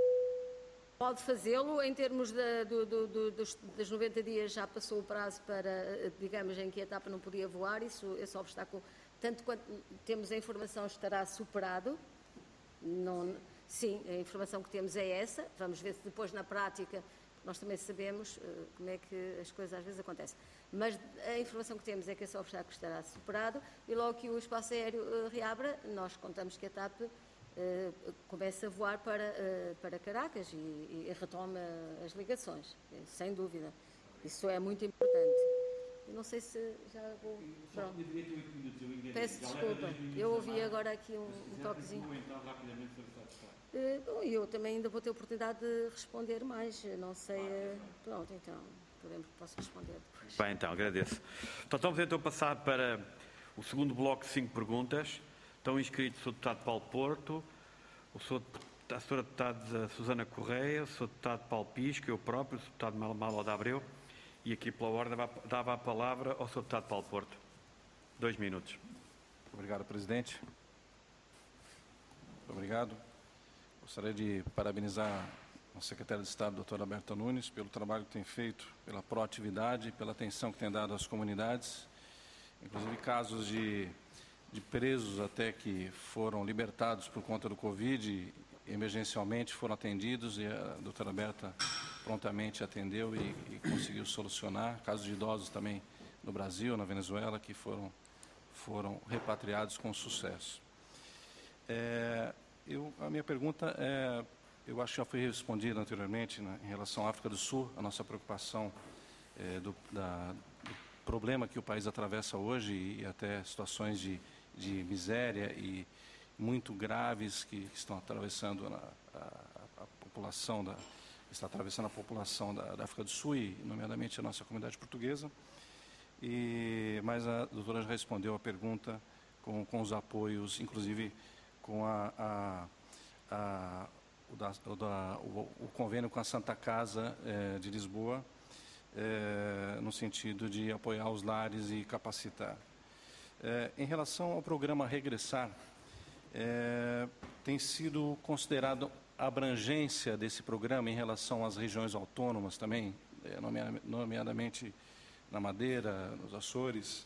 Pode fazê-lo em termos de, do, do, do, dos, dos noventa dias, já passou o prazo para, digamos, em que a TAP não podia voar, isso, esse obstáculo, tanto quanto temos a informação, estará superado. Não, sim, a informação que temos é essa, vamos ver se depois na prática, nós também sabemos uh, como é que as coisas às vezes acontecem, mas a informação que temos é que esse obstáculo estará superado, e logo que o espaço aéreo uh, reabra, nós contamos que a TAP uh, comece a voar para, uh, para Caracas e, e retome as ligações, sem dúvida. Isso é muito importante. Eu não sei se já vou... Pronto. Peço desculpa, eu ouvi agora aqui um, um toquezinho. Uh, eu também ainda vou ter a oportunidade de responder mais, não sei... Uh, pronto, então, podemos, posso responder depois. Bem, então, agradeço. Então, estamos então a passar para o segundo bloco de cinco perguntas. Estão inscritos o senhor Deputado Paulo Porto, o senhor, a senhora Deputada Susana Correia, o senhor Deputado Paulo Pisco, eu próprio, o senhor Deputado Malo de Abreu, e aqui pela ordem dava a palavra ao senhor Deputado Paulo Porto. Dois minutos. Obrigado, presidente. Obrigado. Gostaria de parabenizar o secretário de Estado, doutor Alberto Nunes, pelo trabalho que tem feito, pela proatividade, pela atenção que tem dado às comunidades, inclusive casos de, de presos até que foram libertados por conta do Covid, emergencialmente foram atendidos e a doutora Berta prontamente atendeu e, e conseguiu solucionar. Casos de idosos também no Brasil, na Venezuela, que foram, foram repatriados com sucesso. É, eu, a minha pergunta é, eu acho que já foi respondida anteriormente, né, em relação à África do Sul, a nossa preocupação é, do, da, do problema que o país atravessa hoje e, e até situações de, de miséria e muito graves que, que estão atravessando a, a, a população da está atravessando a população da, da África do Sul e, nomeadamente, a nossa comunidade portuguesa. E, mas a doutora já respondeu a pergunta com, com os apoios, inclusive com a, a, a, o, da, o, da, o, o convênio com a Santa Casa eh, de Lisboa, eh, no sentido de apoiar os lares e capacitar. Eh, em relação ao programa Regressar, eh, tem sido considerado a abrangência desse programa em relação às regiões autônomas também, nomeadamente na Madeira, nos Açores,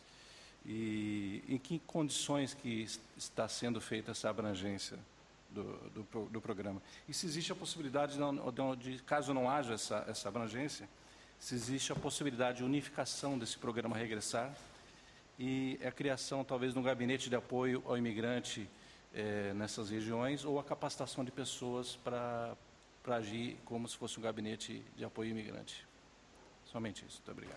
e em que condições que está sendo feita essa abrangência do, do, do programa? E se existe a possibilidade, de, de, caso não haja essa, essa abrangência, se existe a possibilidade de unificação desse programa Regressar e a criação, talvez, de um gabinete de apoio ao imigrante É, nessas regiões, ou a capacitação de pessoas para para agir como se fosse um gabinete de apoio imigrante. Somente isso. Muito obrigado.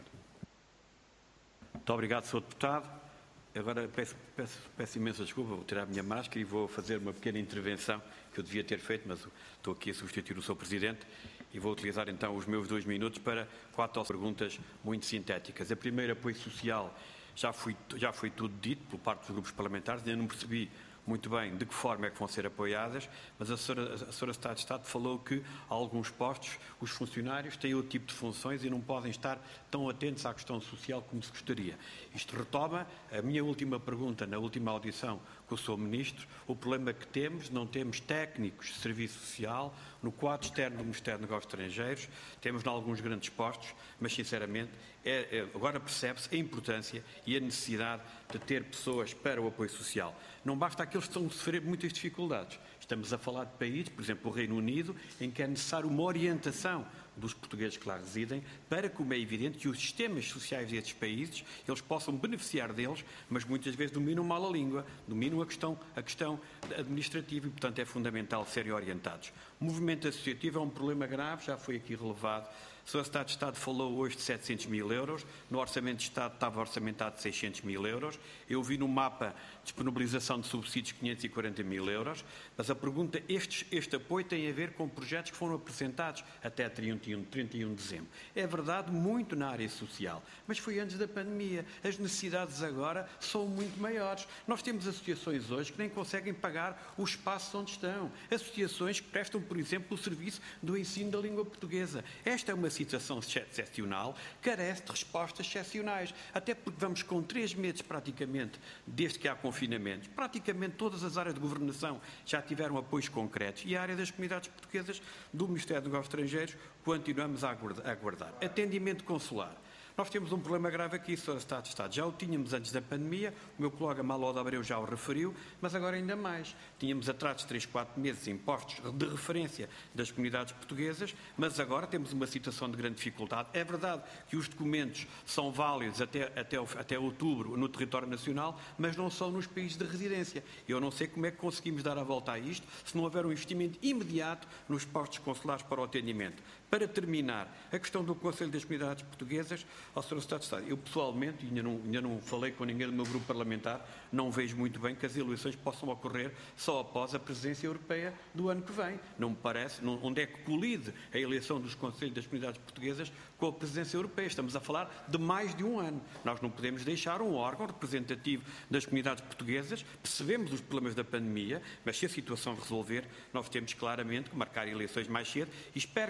Muito obrigado, senhor Deputado. Agora peço, peço, peço imensa desculpa, vou tirar a minha máscara e vou fazer uma pequena intervenção que eu devia ter feito, mas estou aqui a substituir o senhor Presidente e vou utilizar então os meus dois minutos para quatro perguntas muito sintéticas. A primeira, apoio social, já foi, já foi tudo dito por parte dos grupos parlamentares, ainda não percebi muito bem de que forma é que vão ser apoiadas, mas a senhora, a senhora Secretária de Estado falou que a alguns postos os funcionários têm outro tipo de funções e não podem estar tão atentos à questão social como se gostaria. Isto retoma a minha última pergunta na última audição com o senhor Ministro, o problema que temos, não temos técnicos de serviço social no quadro externo do Ministério dos Negócios Estrangeiros, temos em alguns grandes postos, mas sinceramente é, é, agora percebe-se a importância e a necessidade de ter pessoas para o apoio social. Não basta aqueles que estão a sofrer muitas dificuldades. Estamos a falar de países, por exemplo, o Reino Unido, em que é necessário uma orientação dos portugueses que lá residem, para, como é evidente, que os sistemas sociais desses países, eles possam beneficiar deles, mas muitas vezes dominam mal a língua, dominam a questão, a questão administrativa e, portanto, é fundamental serem orientados. O movimento associativo é um problema grave, já foi aqui relevado. O senhor Secretário de Estado falou hoje de setecentos mil euros, no Orçamento de Estado estava orçamentado de seiscentos mil euros, eu vi no mapa disponibilização de subsídios quinhentos e quarenta mil euros, mas a pergunta, este, este apoio tem a ver com projetos que foram apresentados até trinta e um de dezembro. É verdade, muito na área social, mas foi antes da pandemia. As necessidades agora são muito maiores. Nós temos associações hoje que nem conseguem pagar os espaços onde estão. Associações que prestam, por exemplo, o serviço do ensino da língua portuguesa. Esta é uma situação excepcional, carece de respostas excepcionais, até porque vamos com três meses praticamente desde que há confinamentos. Praticamente todas as áreas de governação já tiveram apoios concretos e a área das comunidades portuguesas do Ministério dos Negócios Estrangeiros continuamos a aguardar. Atendimento consular. Nós temos um problema grave aqui, senhor Secretário de Estado. Já o tínhamos antes da pandemia, o meu colega Malo de Abreu já o referiu, mas agora ainda mais. Tínhamos atrasos de três, quatro meses impostos de referência das comunidades portuguesas, mas agora temos uma situação de grande dificuldade. É verdade que os documentos são válidos até, até, até outubro no território nacional, mas não são nos países de residência. Eu não sei como é que conseguimos dar a volta a isto se não houver um investimento imediato nos postos consulares para o atendimento. Para terminar, a questão do Conselho das Comunidades Portuguesas, ao senhor Secretário de Estado, eu pessoalmente, ainda não, ainda não falei com ninguém do meu grupo parlamentar, não vejo muito bem que as eleições possam ocorrer só após a presidência europeia do ano que vem. Não me parece, não, onde é que colide a eleição dos Conselhos das Comunidades Portuguesas com a presidência europeia. Estamos a falar de mais de um ano. Nós não podemos deixar um órgão representativo das comunidades portuguesas, percebemos os problemas da pandemia, mas se a situação resolver, nós temos claramente que marcar eleições mais cedo e espero que todos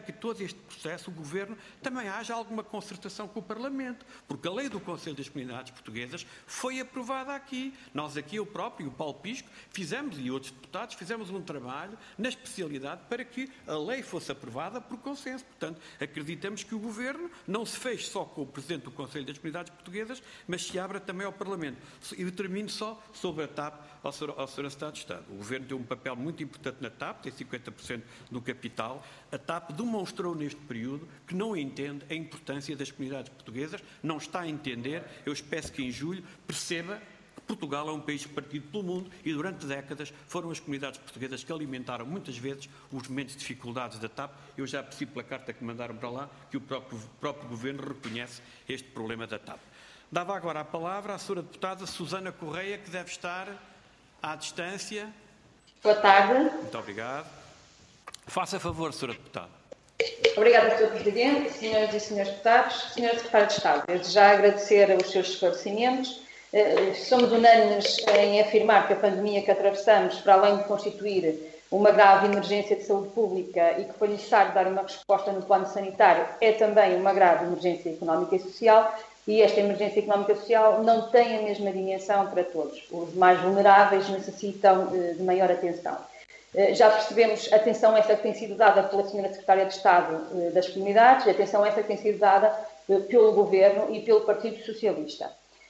este processo o Governo também haja alguma concertação com o Parlamento, porque a lei do Conselho das Comunidades Portuguesas foi aprovada aqui. Nós aqui, eu próprio e o Paulo Pisco, fizemos, e outros deputados, fizemos um trabalho na especialidade para que a lei fosse aprovada por consenso. Portanto, acreditamos que o Governo não se fez só com o Presidente do Conselho das Comunidades Portuguesas, mas se abra também ao Parlamento. E eu termino só sobre a TAP ao senhor Secretário de Estado. O Governo tem um papel muito importante na TAP, tem cinquenta por cento do capital. A TAP demonstrou neste período que não entende a importância das comunidades portuguesas, não está a entender. Eu espero que em julho perceba que Portugal é um país repartido pelo mundo e durante décadas foram as comunidades portuguesas que alimentaram muitas vezes os momentos de dificuldades da TAP. Eu já percebi pela carta que mandaram para lá que o próprio, próprio Governo reconhece este problema da TAP. Dava agora a palavra à senhora deputada Susana Correia, que deve estar à distância. Boa tarde. Muito obrigado. Faça favor, senhora deputada. Obrigada, senhor Presidente, senhoras e senhores deputados, senhora Secretária de Estado. Desde já agradecer os seus esclarecimentos. Somos unânimes em afirmar que a pandemia que atravessamos, para além de constituir uma grave emergência de saúde pública e que foi necessário dar uma resposta no plano sanitário, é também uma grave emergência económica e social. E esta emergência económica e social não tem a mesma dimensão para todos. Os mais vulneráveis necessitam de maior atenção. Já percebemos a atenção essa que tem sido dada pela senhora Secretária de Estado das Comunidades, a atenção essa que tem sido dada pelo Governo e pelo Partido Socialista.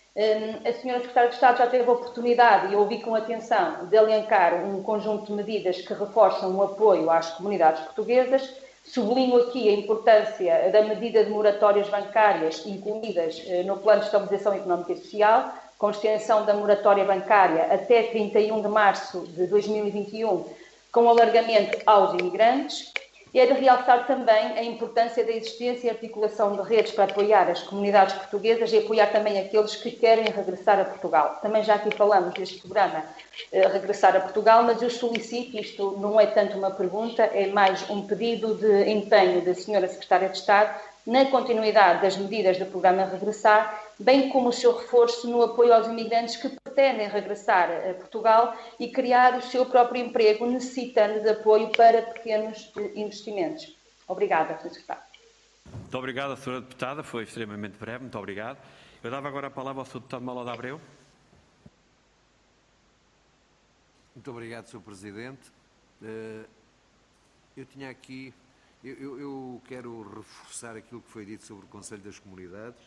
A senhora Secretária de Estado já teve a oportunidade, e eu ouvi com atenção, de elencar um conjunto de medidas que reforçam o apoio às comunidades portuguesas. Sublinho aqui a importância da medida de moratórias bancárias incluídas no Plano de Estabilização Económica e Social, com extensão da moratória bancária até trinta e um de março de dois mil e vinte e um, com alargamento aos imigrantes. E é de realçar também a importância da existência e articulação de redes para apoiar as comunidades portuguesas e apoiar também aqueles que querem regressar a Portugal. Também já aqui falamos deste programa eh, Regressar a Portugal, mas eu solicito, isto não é tanto uma pergunta, é mais um pedido de empenho da senhora Secretária de Estado na continuidade das medidas do programa Regressar, bem como o seu reforço no apoio aos imigrantes que pretendem regressar a Portugal e criar o seu próprio emprego, necessitando de apoio para pequenos investimentos. Obrigada, senhor Secretário. Muito obrigado, senhora deputada. Foi extremamente breve. Muito obrigado. Eu dava agora a palavra ao senhor deputado Melo de Abreu. Muito obrigado, senhor Presidente. Eu tinha aqui... Eu, eu, eu quero reforçar aquilo que foi dito sobre o Conselho das Comunidades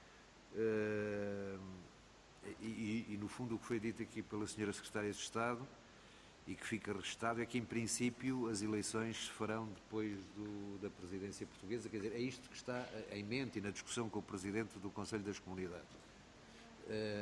uh, e, e, e, no fundo, o que foi dito aqui pela senhora Secretária de Estado e que fica registado é que, em princípio, as eleições se farão depois do, da presidência portuguesa. Quer dizer, é isto que está em mente e na discussão com o Presidente do Conselho das Comunidades. Uh,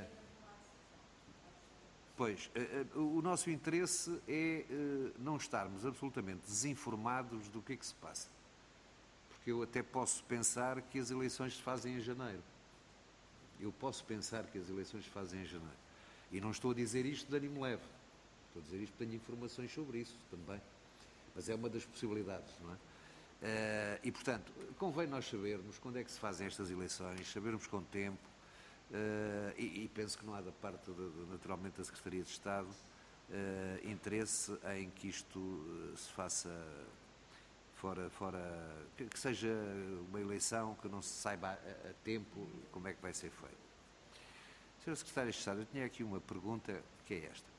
Pois, o nosso interesse é não estarmos absolutamente desinformados do que é que se passa. Porque eu até posso pensar que as eleições se fazem em janeiro. Eu posso pensar que as eleições se fazem em janeiro. E não estou a dizer isto de ânimo leve. Estou a dizer isto, tenho informações sobre isso também. Mas é uma das possibilidades, não é? E, portanto, convém nós sabermos quando é que se fazem estas eleições, sabermos com tempo. Uh, e, e penso que não há da parte, de, de, naturalmente, da Secretaria de Estado uh, interesse em que isto uh, se faça fora, fora que, que seja uma eleição que não se saiba a, a tempo como é que vai ser feito. senhora Secretária de Estado, eu tinha aqui uma pergunta que é esta.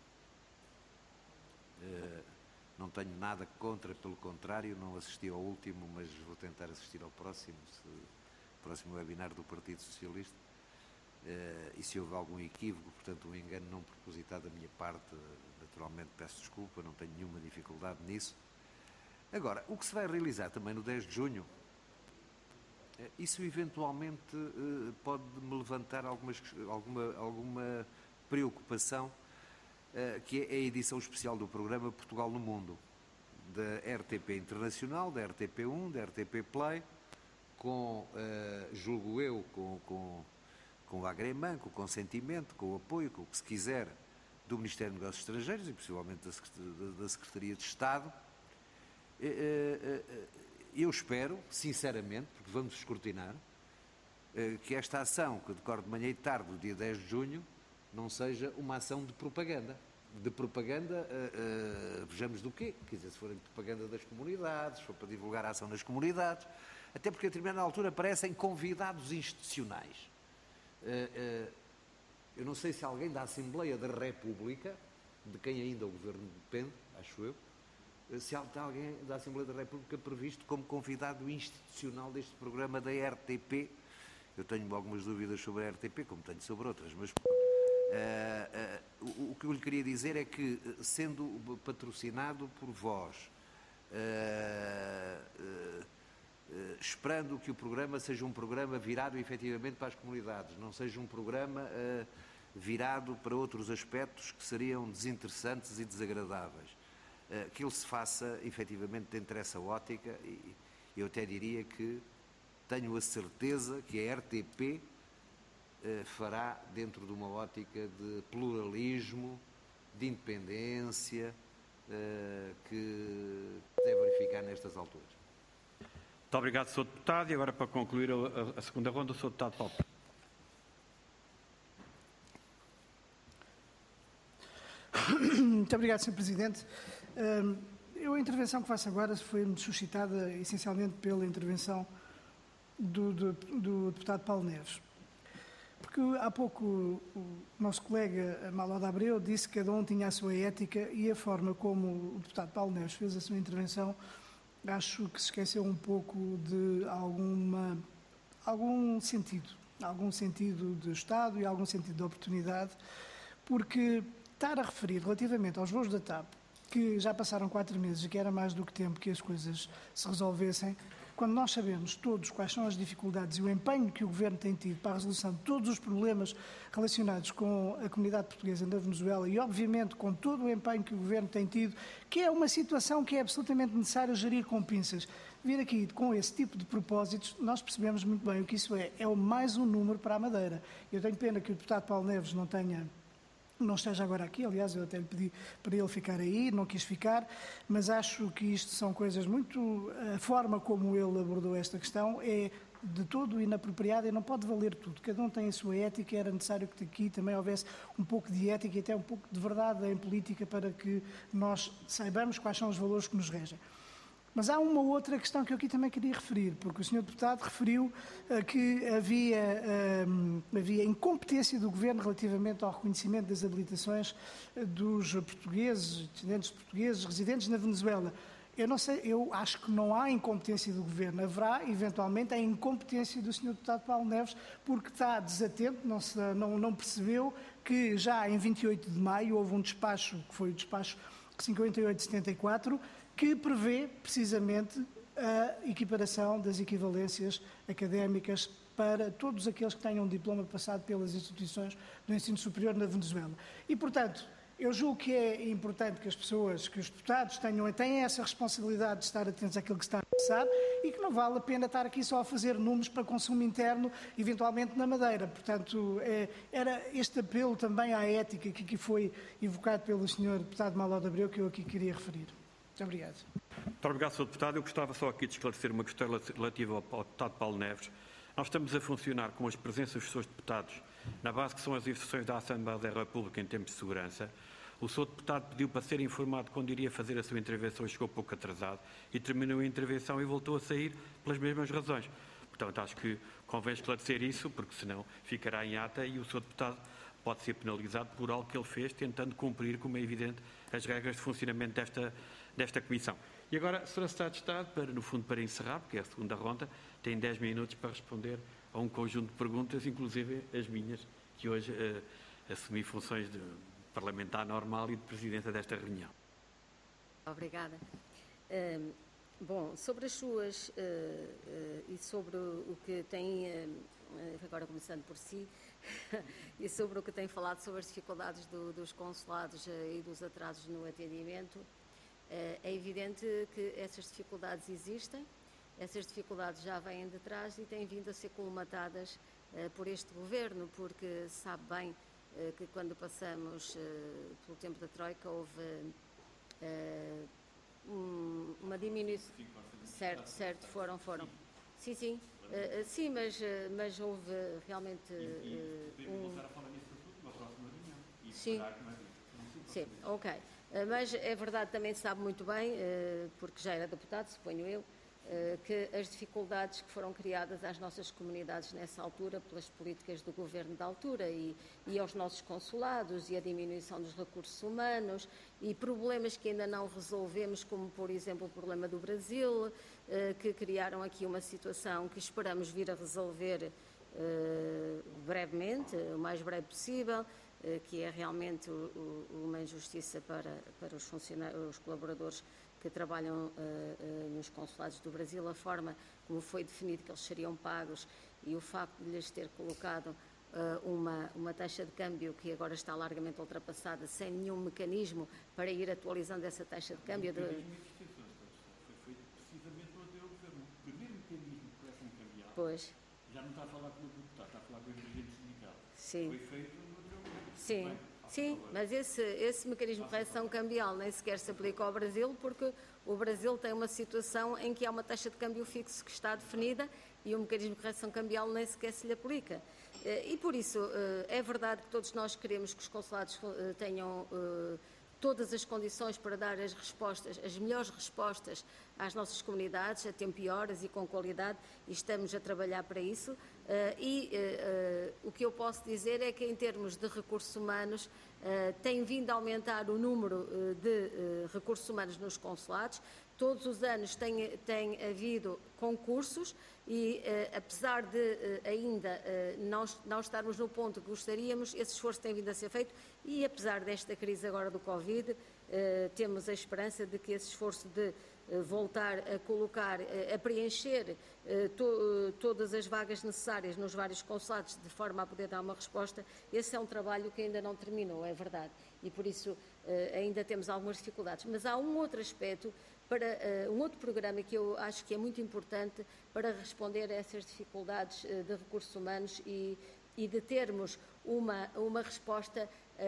Uh, não tenho nada contra, pelo contrário, não assisti ao último, mas vou tentar assistir ao próximo, se, próximo webinar do Partido Socialista. Uh, e se houve algum equívoco, portanto um engano não propositado da minha parte, naturalmente peço desculpa, não tenho nenhuma dificuldade nisso. Agora, o que se vai realizar também no dez de junho, uh, isso eventualmente uh, pode-me levantar algumas, alguma, alguma preocupação, uh, que é a edição especial do programa Portugal no Mundo, da R T P Internacional, da R T P um, da R T P Play, com, uh, julgo eu, com... com com o agrément, com o consentimento, com o apoio, com o que se quiser, do Ministério dos Negócios Estrangeiros e possivelmente da Secretaria de Estado. Eu espero, sinceramente, porque vamos escrutinar, que esta ação, que decorre de manhã e tarde, do dia dez de junho, não seja uma ação de propaganda. de propaganda, uh, uh, vejamos do quê? Quer dizer, se for de propaganda das comunidades, se for para divulgar a ação nas comunidades, até porque a determinada altura aparecem convidados institucionais. Uh, uh, eu não sei se alguém da Assembleia da República, de quem ainda o Governo depende, acho eu, se há alguém da Assembleia da República previsto como convidado institucional deste programa da R T P. Eu tenho algumas dúvidas sobre a R T P, como tenho sobre outras, mas uh, uh, o, o que eu lhe queria dizer é que, sendo patrocinado por vós, uh, uh, uh, esperando que o programa seja um programa virado efetivamente para as comunidades, não seja um programa uh, virado para outros aspectos que seriam desinteressantes e desagradáveis, que ele se faça efetivamente dentro dessa ótica, e eu até diria que tenho a certeza que a R T P eh, fará dentro de uma ótica de pluralismo, de independência, eh, que deve verificar nestas alturas. Muito obrigado, senhor Deputado. E agora, para concluir a, a segunda ronda, o senhor Deputado Paulo. Muito obrigado, senhor Presidente. Eu, a intervenção que faço agora foi-me suscitada essencialmente pela intervenção do, do, do deputado Paulo Neves. Porque há pouco o, o nosso colega Maló de Abreu disse que cada um tinha a sua ética, e a forma como o deputado Paulo Neves fez a sua intervenção, acho que se esqueceu um pouco de alguma, algum sentido, algum sentido de Estado e algum sentido de oportunidade, porque estar a referir relativamente aos voos da TAP, que já passaram quatro meses e que era mais do que tempo que as coisas se resolvessem, quando nós sabemos todos quais são as dificuldades e o empenho que o Governo tem tido para a resolução de todos os problemas relacionados com a comunidade portuguesa na Venezuela e, obviamente, com todo o empenho que o Governo tem tido, que é uma situação que é absolutamente necessário gerir com pinças. Vir aqui com esse tipo de propósitos, nós percebemos muito bem o que isso é. É mais um número para a Madeira. Eu tenho pena que o deputado Paulo Neves não tenha... não esteja agora aqui, aliás, eu até lhe pedi para ele ficar aí, não quis ficar, mas acho que isto são coisas muito... A forma como ele abordou esta questão é de todo inapropriada e não pode valer tudo. Cada um tem a sua ética e era necessário que aqui também houvesse um pouco de ética e até um pouco de verdade em política para que nós saibamos quais são os valores que nos regem. Mas há uma outra questão que eu aqui também queria referir, porque o senhor Deputado referiu uh, que havia, uh, havia incompetência do Governo relativamente ao reconhecimento das habilitações uh, dos portugueses, descendentes de portugueses residentes na Venezuela. Eu não sei, eu acho que não há incompetência do Governo. Haverá, eventualmente, a incompetência do senhor Deputado Paulo Neves, porque está desatento, não, se, não, não percebeu que já em vinte e oito de maio houve um despacho, que foi o despacho cinquenta e oito setenta e quatro, que prevê, precisamente, a equiparação das equivalências académicas para todos aqueles que tenham um diploma passado pelas instituições do ensino superior na Venezuela. E, portanto, eu julgo que é importante que as pessoas, que os deputados tenham, tenham essa responsabilidade de estar atentos àquilo que está a passar e que não vale a pena estar aqui só a fazer números para consumo interno, eventualmente na Madeira. Portanto, é, era este apelo também à ética que aqui foi evocado pelo senhor deputado Maló de Abreu que eu aqui queria referir. Muito obrigado. Muito obrigado, senhor Deputado. Eu gostava só aqui de esclarecer uma questão relativa ao, ao Deputado Paulo Neves. Nós estamos a funcionar com as presenças dos seus deputados na base que são as instruções da Assembleia da República em termos de segurança. O senhor Deputado pediu para ser informado quando iria fazer a sua intervenção e chegou pouco atrasado e terminou a intervenção e voltou a sair pelas mesmas razões. Portanto, acho que convém esclarecer isso, porque senão ficará em ata e o senhor Deputado pode ser penalizado por algo que ele fez, tentando cumprir, como é evidente, as regras de funcionamento desta, desta Comissão. E agora, senhora Secretária de Estado, para, no fundo, para encerrar, porque é a segunda ronda, tem dez minutos para responder a um conjunto de perguntas, inclusive as minhas, que hoje uh, assumi funções de parlamentar normal e de presidenta desta reunião. Obrigada. Um, bom, sobre as suas uh, uh, e sobre o que tem, uh, agora começando por si, e sobre o que tem falado sobre as dificuldades do, dos consulados uh, e dos atrasos no atendimento, uh, é evidente que essas dificuldades existem, essas dificuldades já vêm de trás e têm vindo a ser colmatadas uh, por este Governo, porque sabe bem uh, que quando passamos uh, pelo tempo da Troika houve uh, um, uma diminuição. Certo, certo, foram, foram. Sim, sim, uh, uh, sim, mas, uh, mas houve realmente uh, um... Sim. Sim, ok. Uh, mas é verdade, também se sabe muito bem, uh, porque já era deputado, suponho eu, uh, que as dificuldades que foram criadas às nossas comunidades nessa altura pelas políticas do governo da altura e, e aos nossos consulados e a diminuição dos recursos humanos e problemas que ainda não resolvemos, como por exemplo o problema do Brasil, uh, que criaram aqui uma situação que esperamos vir a resolver uh, brevemente, o mais breve possível, que é realmente uma injustiça para, para os funcionários, os colaboradores que trabalham uh, uh, nos consulados do Brasil, a forma como foi definido que eles seriam pagos e o facto de lhes ter colocado uh, uma, uma taxa de câmbio que agora está largamente ultrapassada, sem nenhum mecanismo para ir atualizando essa taxa de câmbio. De... Foi feito precisamente no anterior governo. O primeiro mecanismo de correção cambial, pois. Já não está a falar com o deputado, está a falar com o dirigente sindical. Sim. Foi feito no anterior governo. Sim. Bem, Sim, mas esse, esse mecanismo de correção cambial nem sequer se aplica ao Brasil, porque o Brasil tem uma situação em que há uma taxa de câmbio fixo que está definida e o mecanismo de correção cambial nem sequer se lhe aplica. E por isso é verdade que todos nós queremos que os consulados tenham todas as condições para dar as respostas, as melhores respostas às nossas comunidades, a tempo e horas e com qualidade, e estamos a trabalhar para isso. Uh, e uh, uh, o que eu posso dizer é que, em termos de recursos humanos, uh, tem vindo a aumentar o número uh, de uh, recursos humanos nos consulados. Todos os anos tem, tem havido concursos e, uh, apesar de uh, ainda uh, não, não estarmos no ponto que gostaríamos, esse esforço tem vindo a ser feito e, apesar desta crise agora do Covid, uh, temos a esperança de que esse esforço de voltar a colocar, a preencher to, todas as vagas necessárias nos vários consulados de forma a poder dar uma resposta, esse é um trabalho que ainda não terminou, é verdade, e por isso ainda temos algumas dificuldades. Mas há um outro aspecto, para um outro programa que eu acho que é muito importante para responder a essas dificuldades de recursos humanos e, e de termos uma, uma resposta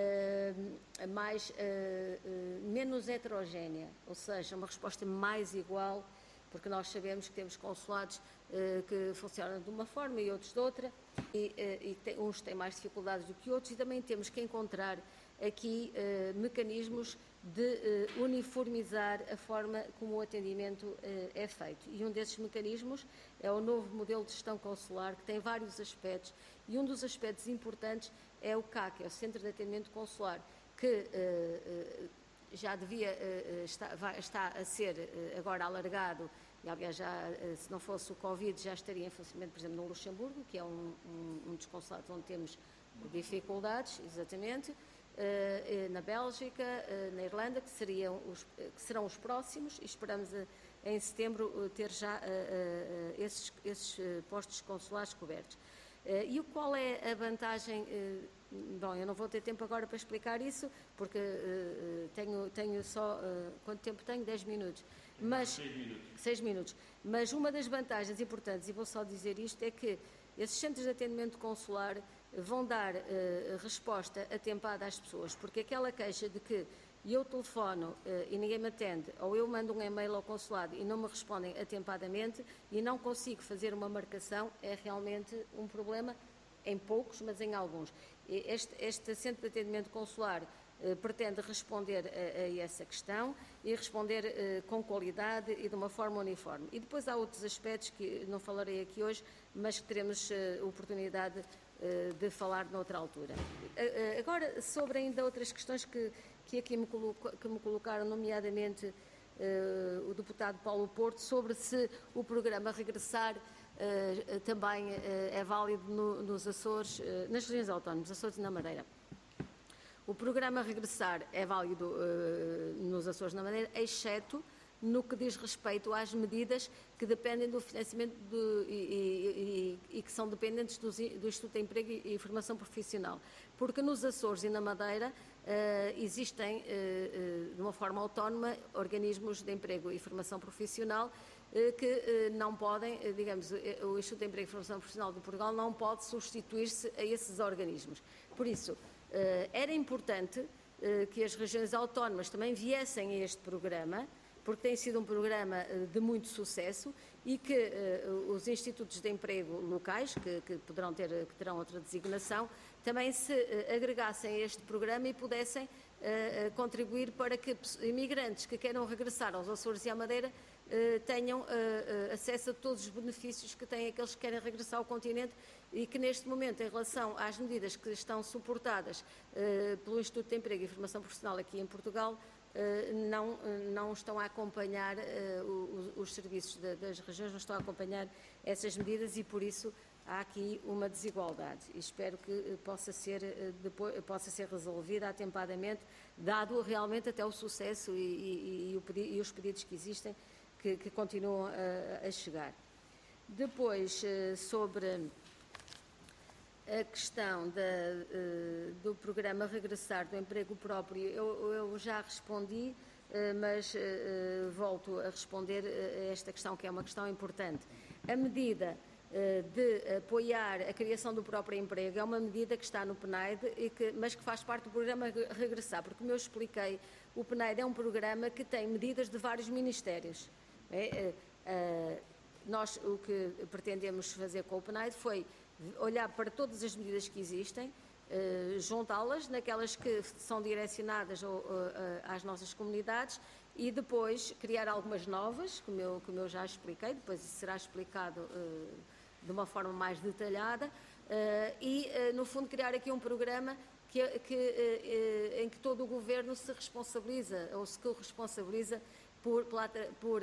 Uh, mais, uh, uh, menos heterogénea, ou seja, uma resposta mais igual, porque nós sabemos que temos consulados uh, que funcionam de uma forma e outros de outra, e, uh, e tem, uns têm mais dificuldades do que outros, e também temos que encontrar aqui uh, mecanismos de uh, uniformizar a forma como o atendimento uh, é feito. E um desses mecanismos é o novo modelo de gestão consular, que tem vários aspectos, e um dos aspectos importantes é o C A C, é o Centro de Atendimento Consular, que uh, uh, já devia, uh, está, vai, está a ser uh, agora alargado, e aliás, já, uh, se não fosse o Covid, já estaria em funcionamento, por exemplo, no Luxemburgo, que é um, um, um dos consulados onde temos dificuldades, exatamente, uh, na Bélgica, uh, na Irlanda, que, seriam os, que serão os próximos, e esperamos uh, em setembro uh, ter já uh, uh, esses, esses uh, postos consulares cobertos. Uh, e qual é a vantagem? Uh, bom, eu não vou ter tempo agora para explicar isso, porque uh, tenho, tenho só, uh, quanto tempo tenho? dez minutos. Mas, seis minutos. seis minutos. Mas uma das vantagens importantes, e vou só dizer isto, é que esses centros de atendimento consular vão dar uh, resposta atempada às pessoas, porque aquela queixa de que eu telefono uh, e ninguém me atende, ou eu mando um e-mail ao consulado e não me respondem atempadamente e não consigo fazer uma marcação, é realmente um problema em poucos, mas em alguns. Este, este centro de atendimento consular uh, pretende responder a, a essa questão e responder uh, com qualidade e de uma forma uniforme. E depois há outros aspectos que não falarei aqui hoje, mas que teremos uh, oportunidade uh, de falar noutra altura. Uh, uh, agora, sobre ainda outras questões que que aqui me, coloca, que me colocaram, nomeadamente uh, o deputado Paulo Porto, sobre se o programa Regressar uh, também uh, é válido no, nos Açores, uh, nas regiões autónomas, Açores e na Madeira. O programa Regressar é válido uh, nos Açores e na Madeira, exceto no que diz respeito às medidas que dependem do financiamento do, e, e, e, e que são dependentes do, do Instituto de Emprego e Formação Profissional. Porque nos Açores e na Madeira uh, existem, uh, uh, de uma forma autónoma, organismos de emprego e formação profissional uh, que uh, não podem, uh, digamos, uh, o Instituto de Emprego e Formação Profissional de Portugal não pode substituir-se a esses organismos. Por isso, uh, era importante uh, que as regiões autónomas também viessem a este programa, porque tem sido um programa de muito sucesso e que uh, os institutos de emprego locais, que, que, poderão ter, que terão outra designação, também se uh, agregassem a este programa e pudessem uh, contribuir para que imigrantes que queiram regressar aos Açores e à Madeira uh, tenham uh, uh, acesso a todos os benefícios que têm aqueles que querem regressar ao continente e que neste momento, em relação às medidas que estão suportadas uh, pelo Instituto de Emprego e Formação Profissional aqui em Portugal, uh, não, uh, não estão a acompanhar uh, os, os serviços de, das regiões, não estão a acompanhar essas medidas e por isso há aqui uma desigualdade e espero que possa ser, depois, possa ser resolvida atempadamente, dado realmente até o sucesso e, e, e, o pedido, e os pedidos que existem, que, que continuam a, a chegar. Depois, sobre a questão da, do programa Regressar do Emprego Próprio, eu, eu já respondi, mas volto a responder a esta questão, que é uma questão importante. A medida de apoiar a criação do próprio emprego é uma medida que está no P N A I D, e que, mas que faz parte do programa Regressar, porque, como eu expliquei, o P N A I D é um programa que tem medidas de vários ministérios. É, é, nós o que pretendemos fazer com o P N A I D foi olhar para todas as medidas que existem, é, juntá-las naquelas que são direcionadas ao, a, às nossas comunidades e depois criar algumas novas, como eu, como eu já expliquei, depois isso será explicado é, de uma forma mais detalhada, uh, e, uh, no fundo, criar aqui um programa que, que, uh, em que todo o Governo se responsabiliza, ou se corresponsabiliza por, por uh,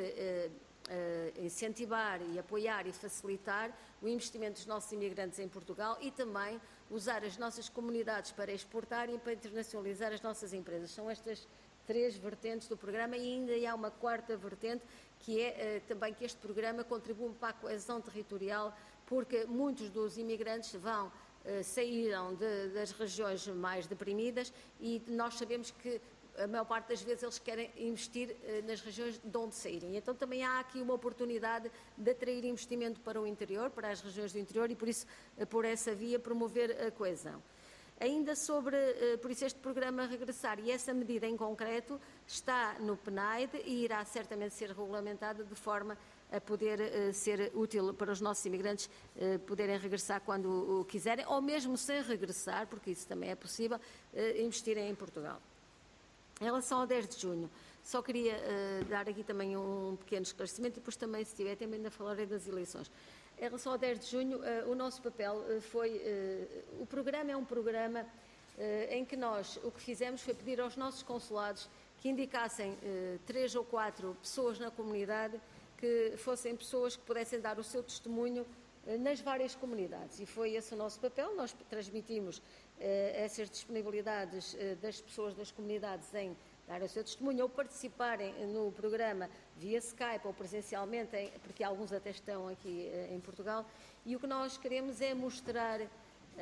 uh, incentivar e apoiar e facilitar o investimento dos nossos imigrantes em Portugal e também usar as nossas comunidades para exportar e para internacionalizar as nossas empresas. São estas três vertentes do programa e ainda há uma quarta vertente, que é uh, também que este programa contribui para a coesão territorial, porque muitos dos imigrantes vão, uh, saíram de, das regiões mais deprimidas e nós sabemos que a maior parte das vezes eles querem investir uh, nas regiões de onde saírem. Então também há aqui uma oportunidade de atrair investimento para o interior, para as regiões do interior e por isso, uh, por essa via, promover a coesão. Ainda sobre, por isso, este programa Regressar e essa medida em concreto está no P N A I D e irá certamente ser regulamentada de forma a poder ser útil para os nossos imigrantes poderem regressar quando o quiserem, ou mesmo sem regressar, porque isso também é possível, investirem em Portugal. Em relação ao dez de junho, só queria dar aqui também um pequeno esclarecimento e depois também, se tiver, também ainda falarei das eleições. Em relação ao dez de junho, uh, o nosso papel uh, foi... Uh, o programa é um programa uh, em que nós o que fizemos foi pedir aos nossos consulados que indicassem uh, três ou quatro pessoas na comunidade que fossem pessoas que pudessem dar o seu testemunho uh, nas várias comunidades. E foi esse o nosso papel. Nós transmitimos uh, essas disponibilidades uh, das pessoas das comunidades em dar o seu testemunho ou participarem no programa via Skype ou presencialmente, porque alguns até estão aqui em Portugal, e o que nós queremos é mostrar uh,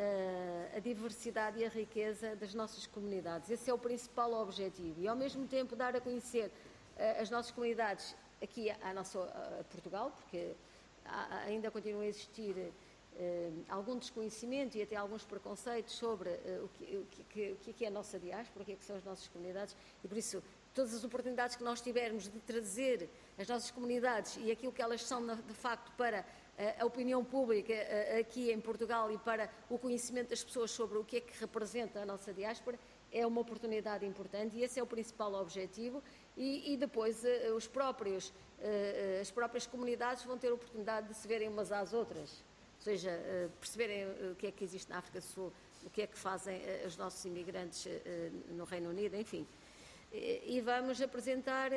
a diversidade e a riqueza das nossas comunidades. Esse é o principal objetivo e, ao mesmo tempo, dar a conhecer uh, as nossas comunidades aqui à nossa a Portugal, porque há, ainda continua a existir Uh, algum desconhecimento e até alguns preconceitos sobre uh, o, que, o, que, o que é a nossa diáspora, o que, é que são as nossas comunidades e por isso todas as oportunidades que nós tivermos de trazer as nossas comunidades e aquilo que elas são de facto para uh, a opinião pública uh, aqui em Portugal e para o conhecimento das pessoas sobre o que é que representa a nossa diáspora é uma oportunidade importante e esse é o principal objetivo e, e depois uh, os próprios, uh, as próprias comunidades vão ter a oportunidade de se verem umas às outras. Ou seja, perceberem o que é que existe na África do Sul, o que é que fazem os nossos imigrantes no Reino Unido, enfim. E vamos apresentar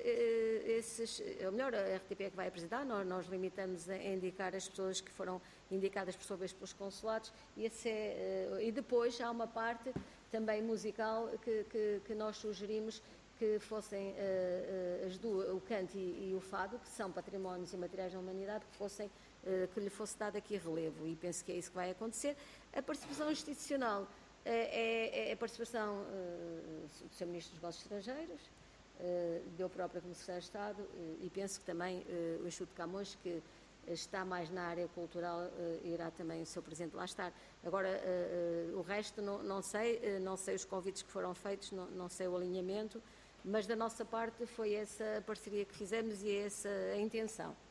esses, ou melhor, a R T P é que vai apresentar, nós, nós limitamos a indicar as pessoas que foram indicadas por sua vez pelos consulados e, esse é, e depois há uma parte também musical que, que, que nós sugerimos que fossem uh, as duas, o canto e, e o fado, que são patrimónios imateriais da humanidade, que, fossem, uh, que lhe fosse dado aqui relevo, e penso que é isso que vai acontecer. A participação institucional uh, é, é a participação uh, do senhor Ministro dos Negócios Estrangeiros, uh, eu própria como Secretário de Estado, uh, e penso que também uh, o Instituto de Camões, que está mais na área cultural, uh, irá também o seu Presidente lá estar. Agora, uh, uh, o resto não, não sei, uh, não sei os convites que foram feitos, não, não sei o alinhamento, mas da nossa parte foi essa a parceria que fizemos e essa a intenção.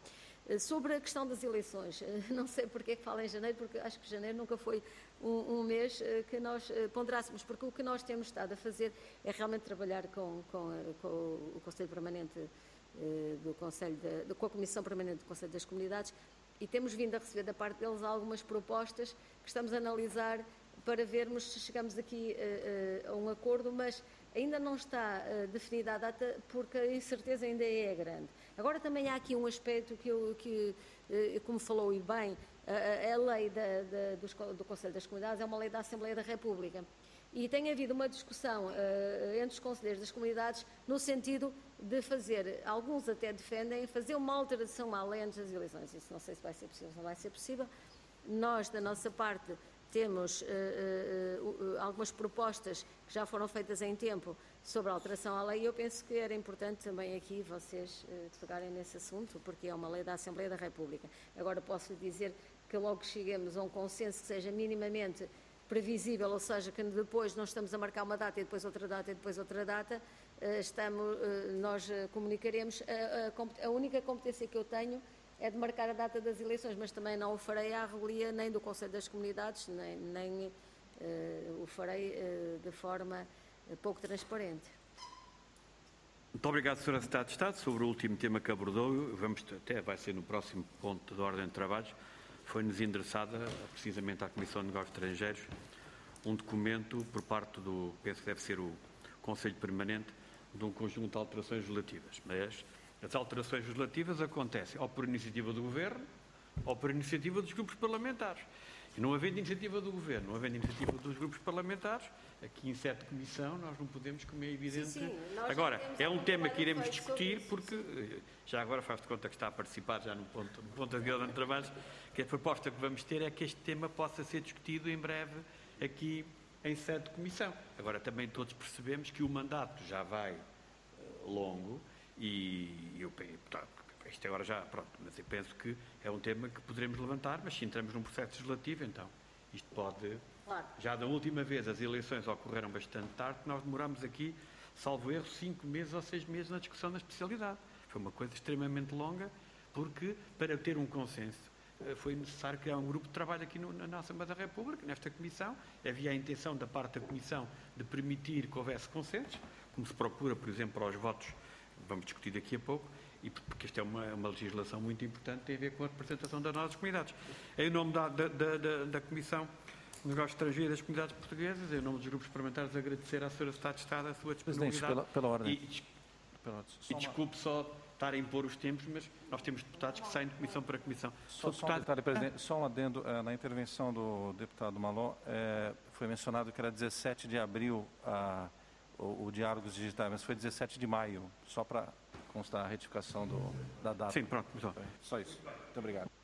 Sobre a questão das eleições, não sei porque é que falo em janeiro, porque acho que janeiro nunca foi um, um mês que nós ponderássemos, porque o que nós temos estado a fazer é realmente trabalhar com, com, com o Conselho Permanente do Conselho, de, com a Comissão Permanente do Conselho das Comunidades, e temos vindo a receber da parte deles algumas propostas que estamos a analisar para vermos se chegamos aqui a, a um acordo, mas ainda não está uh, definida a data porque a incerteza ainda é grande. Agora também há aqui um aspecto que, eu, que uh, como falou e bem, uh, a lei da, da, do, do Conselho das Comunidades é uma lei da Assembleia da República e tem havido uma discussão uh, entre os conselheiros das comunidades no sentido de fazer, alguns até defendem, fazer uma alteração à lei antes das eleições. Isso não sei se vai ser possível, se não vai ser possível. Nós, da nossa parte, temos uh, uh, uh, algumas propostas que já foram feitas em tempo sobre a alteração à lei e eu penso que era importante também aqui vocês uh, pegarem nesse assunto, porque é uma lei da Assembleia da República. Agora posso lhe dizer que logo cheguemos a um consenso que seja minimamente previsível, ou seja, que depois não estamos a marcar uma data e depois outra data e depois outra data, uh, estamos, uh, nós uh, comunicaremos. A, a, a única competência que eu tenho é de marcar a data das eleições, mas também não o farei à revelia nem do Conselho das Comunidades, nem, nem uh, o farei uh, de forma uh, pouco transparente. Muito obrigado, senhora Secretária de Estado. Sobre o último tema que abordou, vamos, até vai ser no próximo ponto de ordem de trabalhos, foi-nos endereçada, precisamente à Comissão de Negócios Estrangeiros, um documento por parte do, penso que deve ser o Conselho Permanente, de um conjunto de alterações legislativas, mas as alterações legislativas acontecem ou por iniciativa do Governo ou por iniciativa dos grupos parlamentares. E não havendo iniciativa do Governo, não havendo iniciativa dos grupos parlamentares, aqui em sede de comissão nós não podemos, como é evidente. Sim, sim, agora, é um tema que iremos discutir porque, já agora faz de conta que está a participar já no ponto, no ponto de ordem de trabalhos, que a proposta que vamos ter é que este tema possa ser discutido em breve aqui em sede de comissão. Agora, também todos percebemos que o mandato já vai uh, longo, e eu penso, isto agora já, pronto, mas eu penso que é um tema que poderemos levantar, mas se entramos num processo legislativo, então, isto pode... Claro. Já da última vez as eleições ocorreram bastante tarde, nós demoramos aqui, salvo erro, cinco meses ou seis meses na discussão da especialidade. Foi uma coisa extremamente longa, porque para ter um consenso foi necessário criar um grupo de trabalho aqui no, na Assembleia da República, nesta Comissão. Havia a intenção da parte da Comissão de permitir que houvesse consensos, como se procura, por exemplo, para os votos, vamos discutir daqui a pouco, e porque esta é uma, uma legislação muito importante, tem a ver com a representação das nossas comunidades. Em nome da, da, da, da Comissão de Negócios Estrangeiros das Comunidades Portuguesas, em nome dos grupos parlamentares, agradecer à senhora Secretária de Estado a sua disponibilidade. Presidente, pela, pela ordem. E, pela, e desculpe só estar a impor os tempos, mas nós temos deputados que saem de comissão para comissão. Só, só, um detalhe, presidente, só um adendo, uh, na intervenção do deputado Malon, uh, foi mencionado que era dezessete de abril uh, o, o Diálogos Digitais, mas foi dezessete de maio, só para constar a retificação do, da data. Sim, pronto. Muito só isso. Muito obrigado.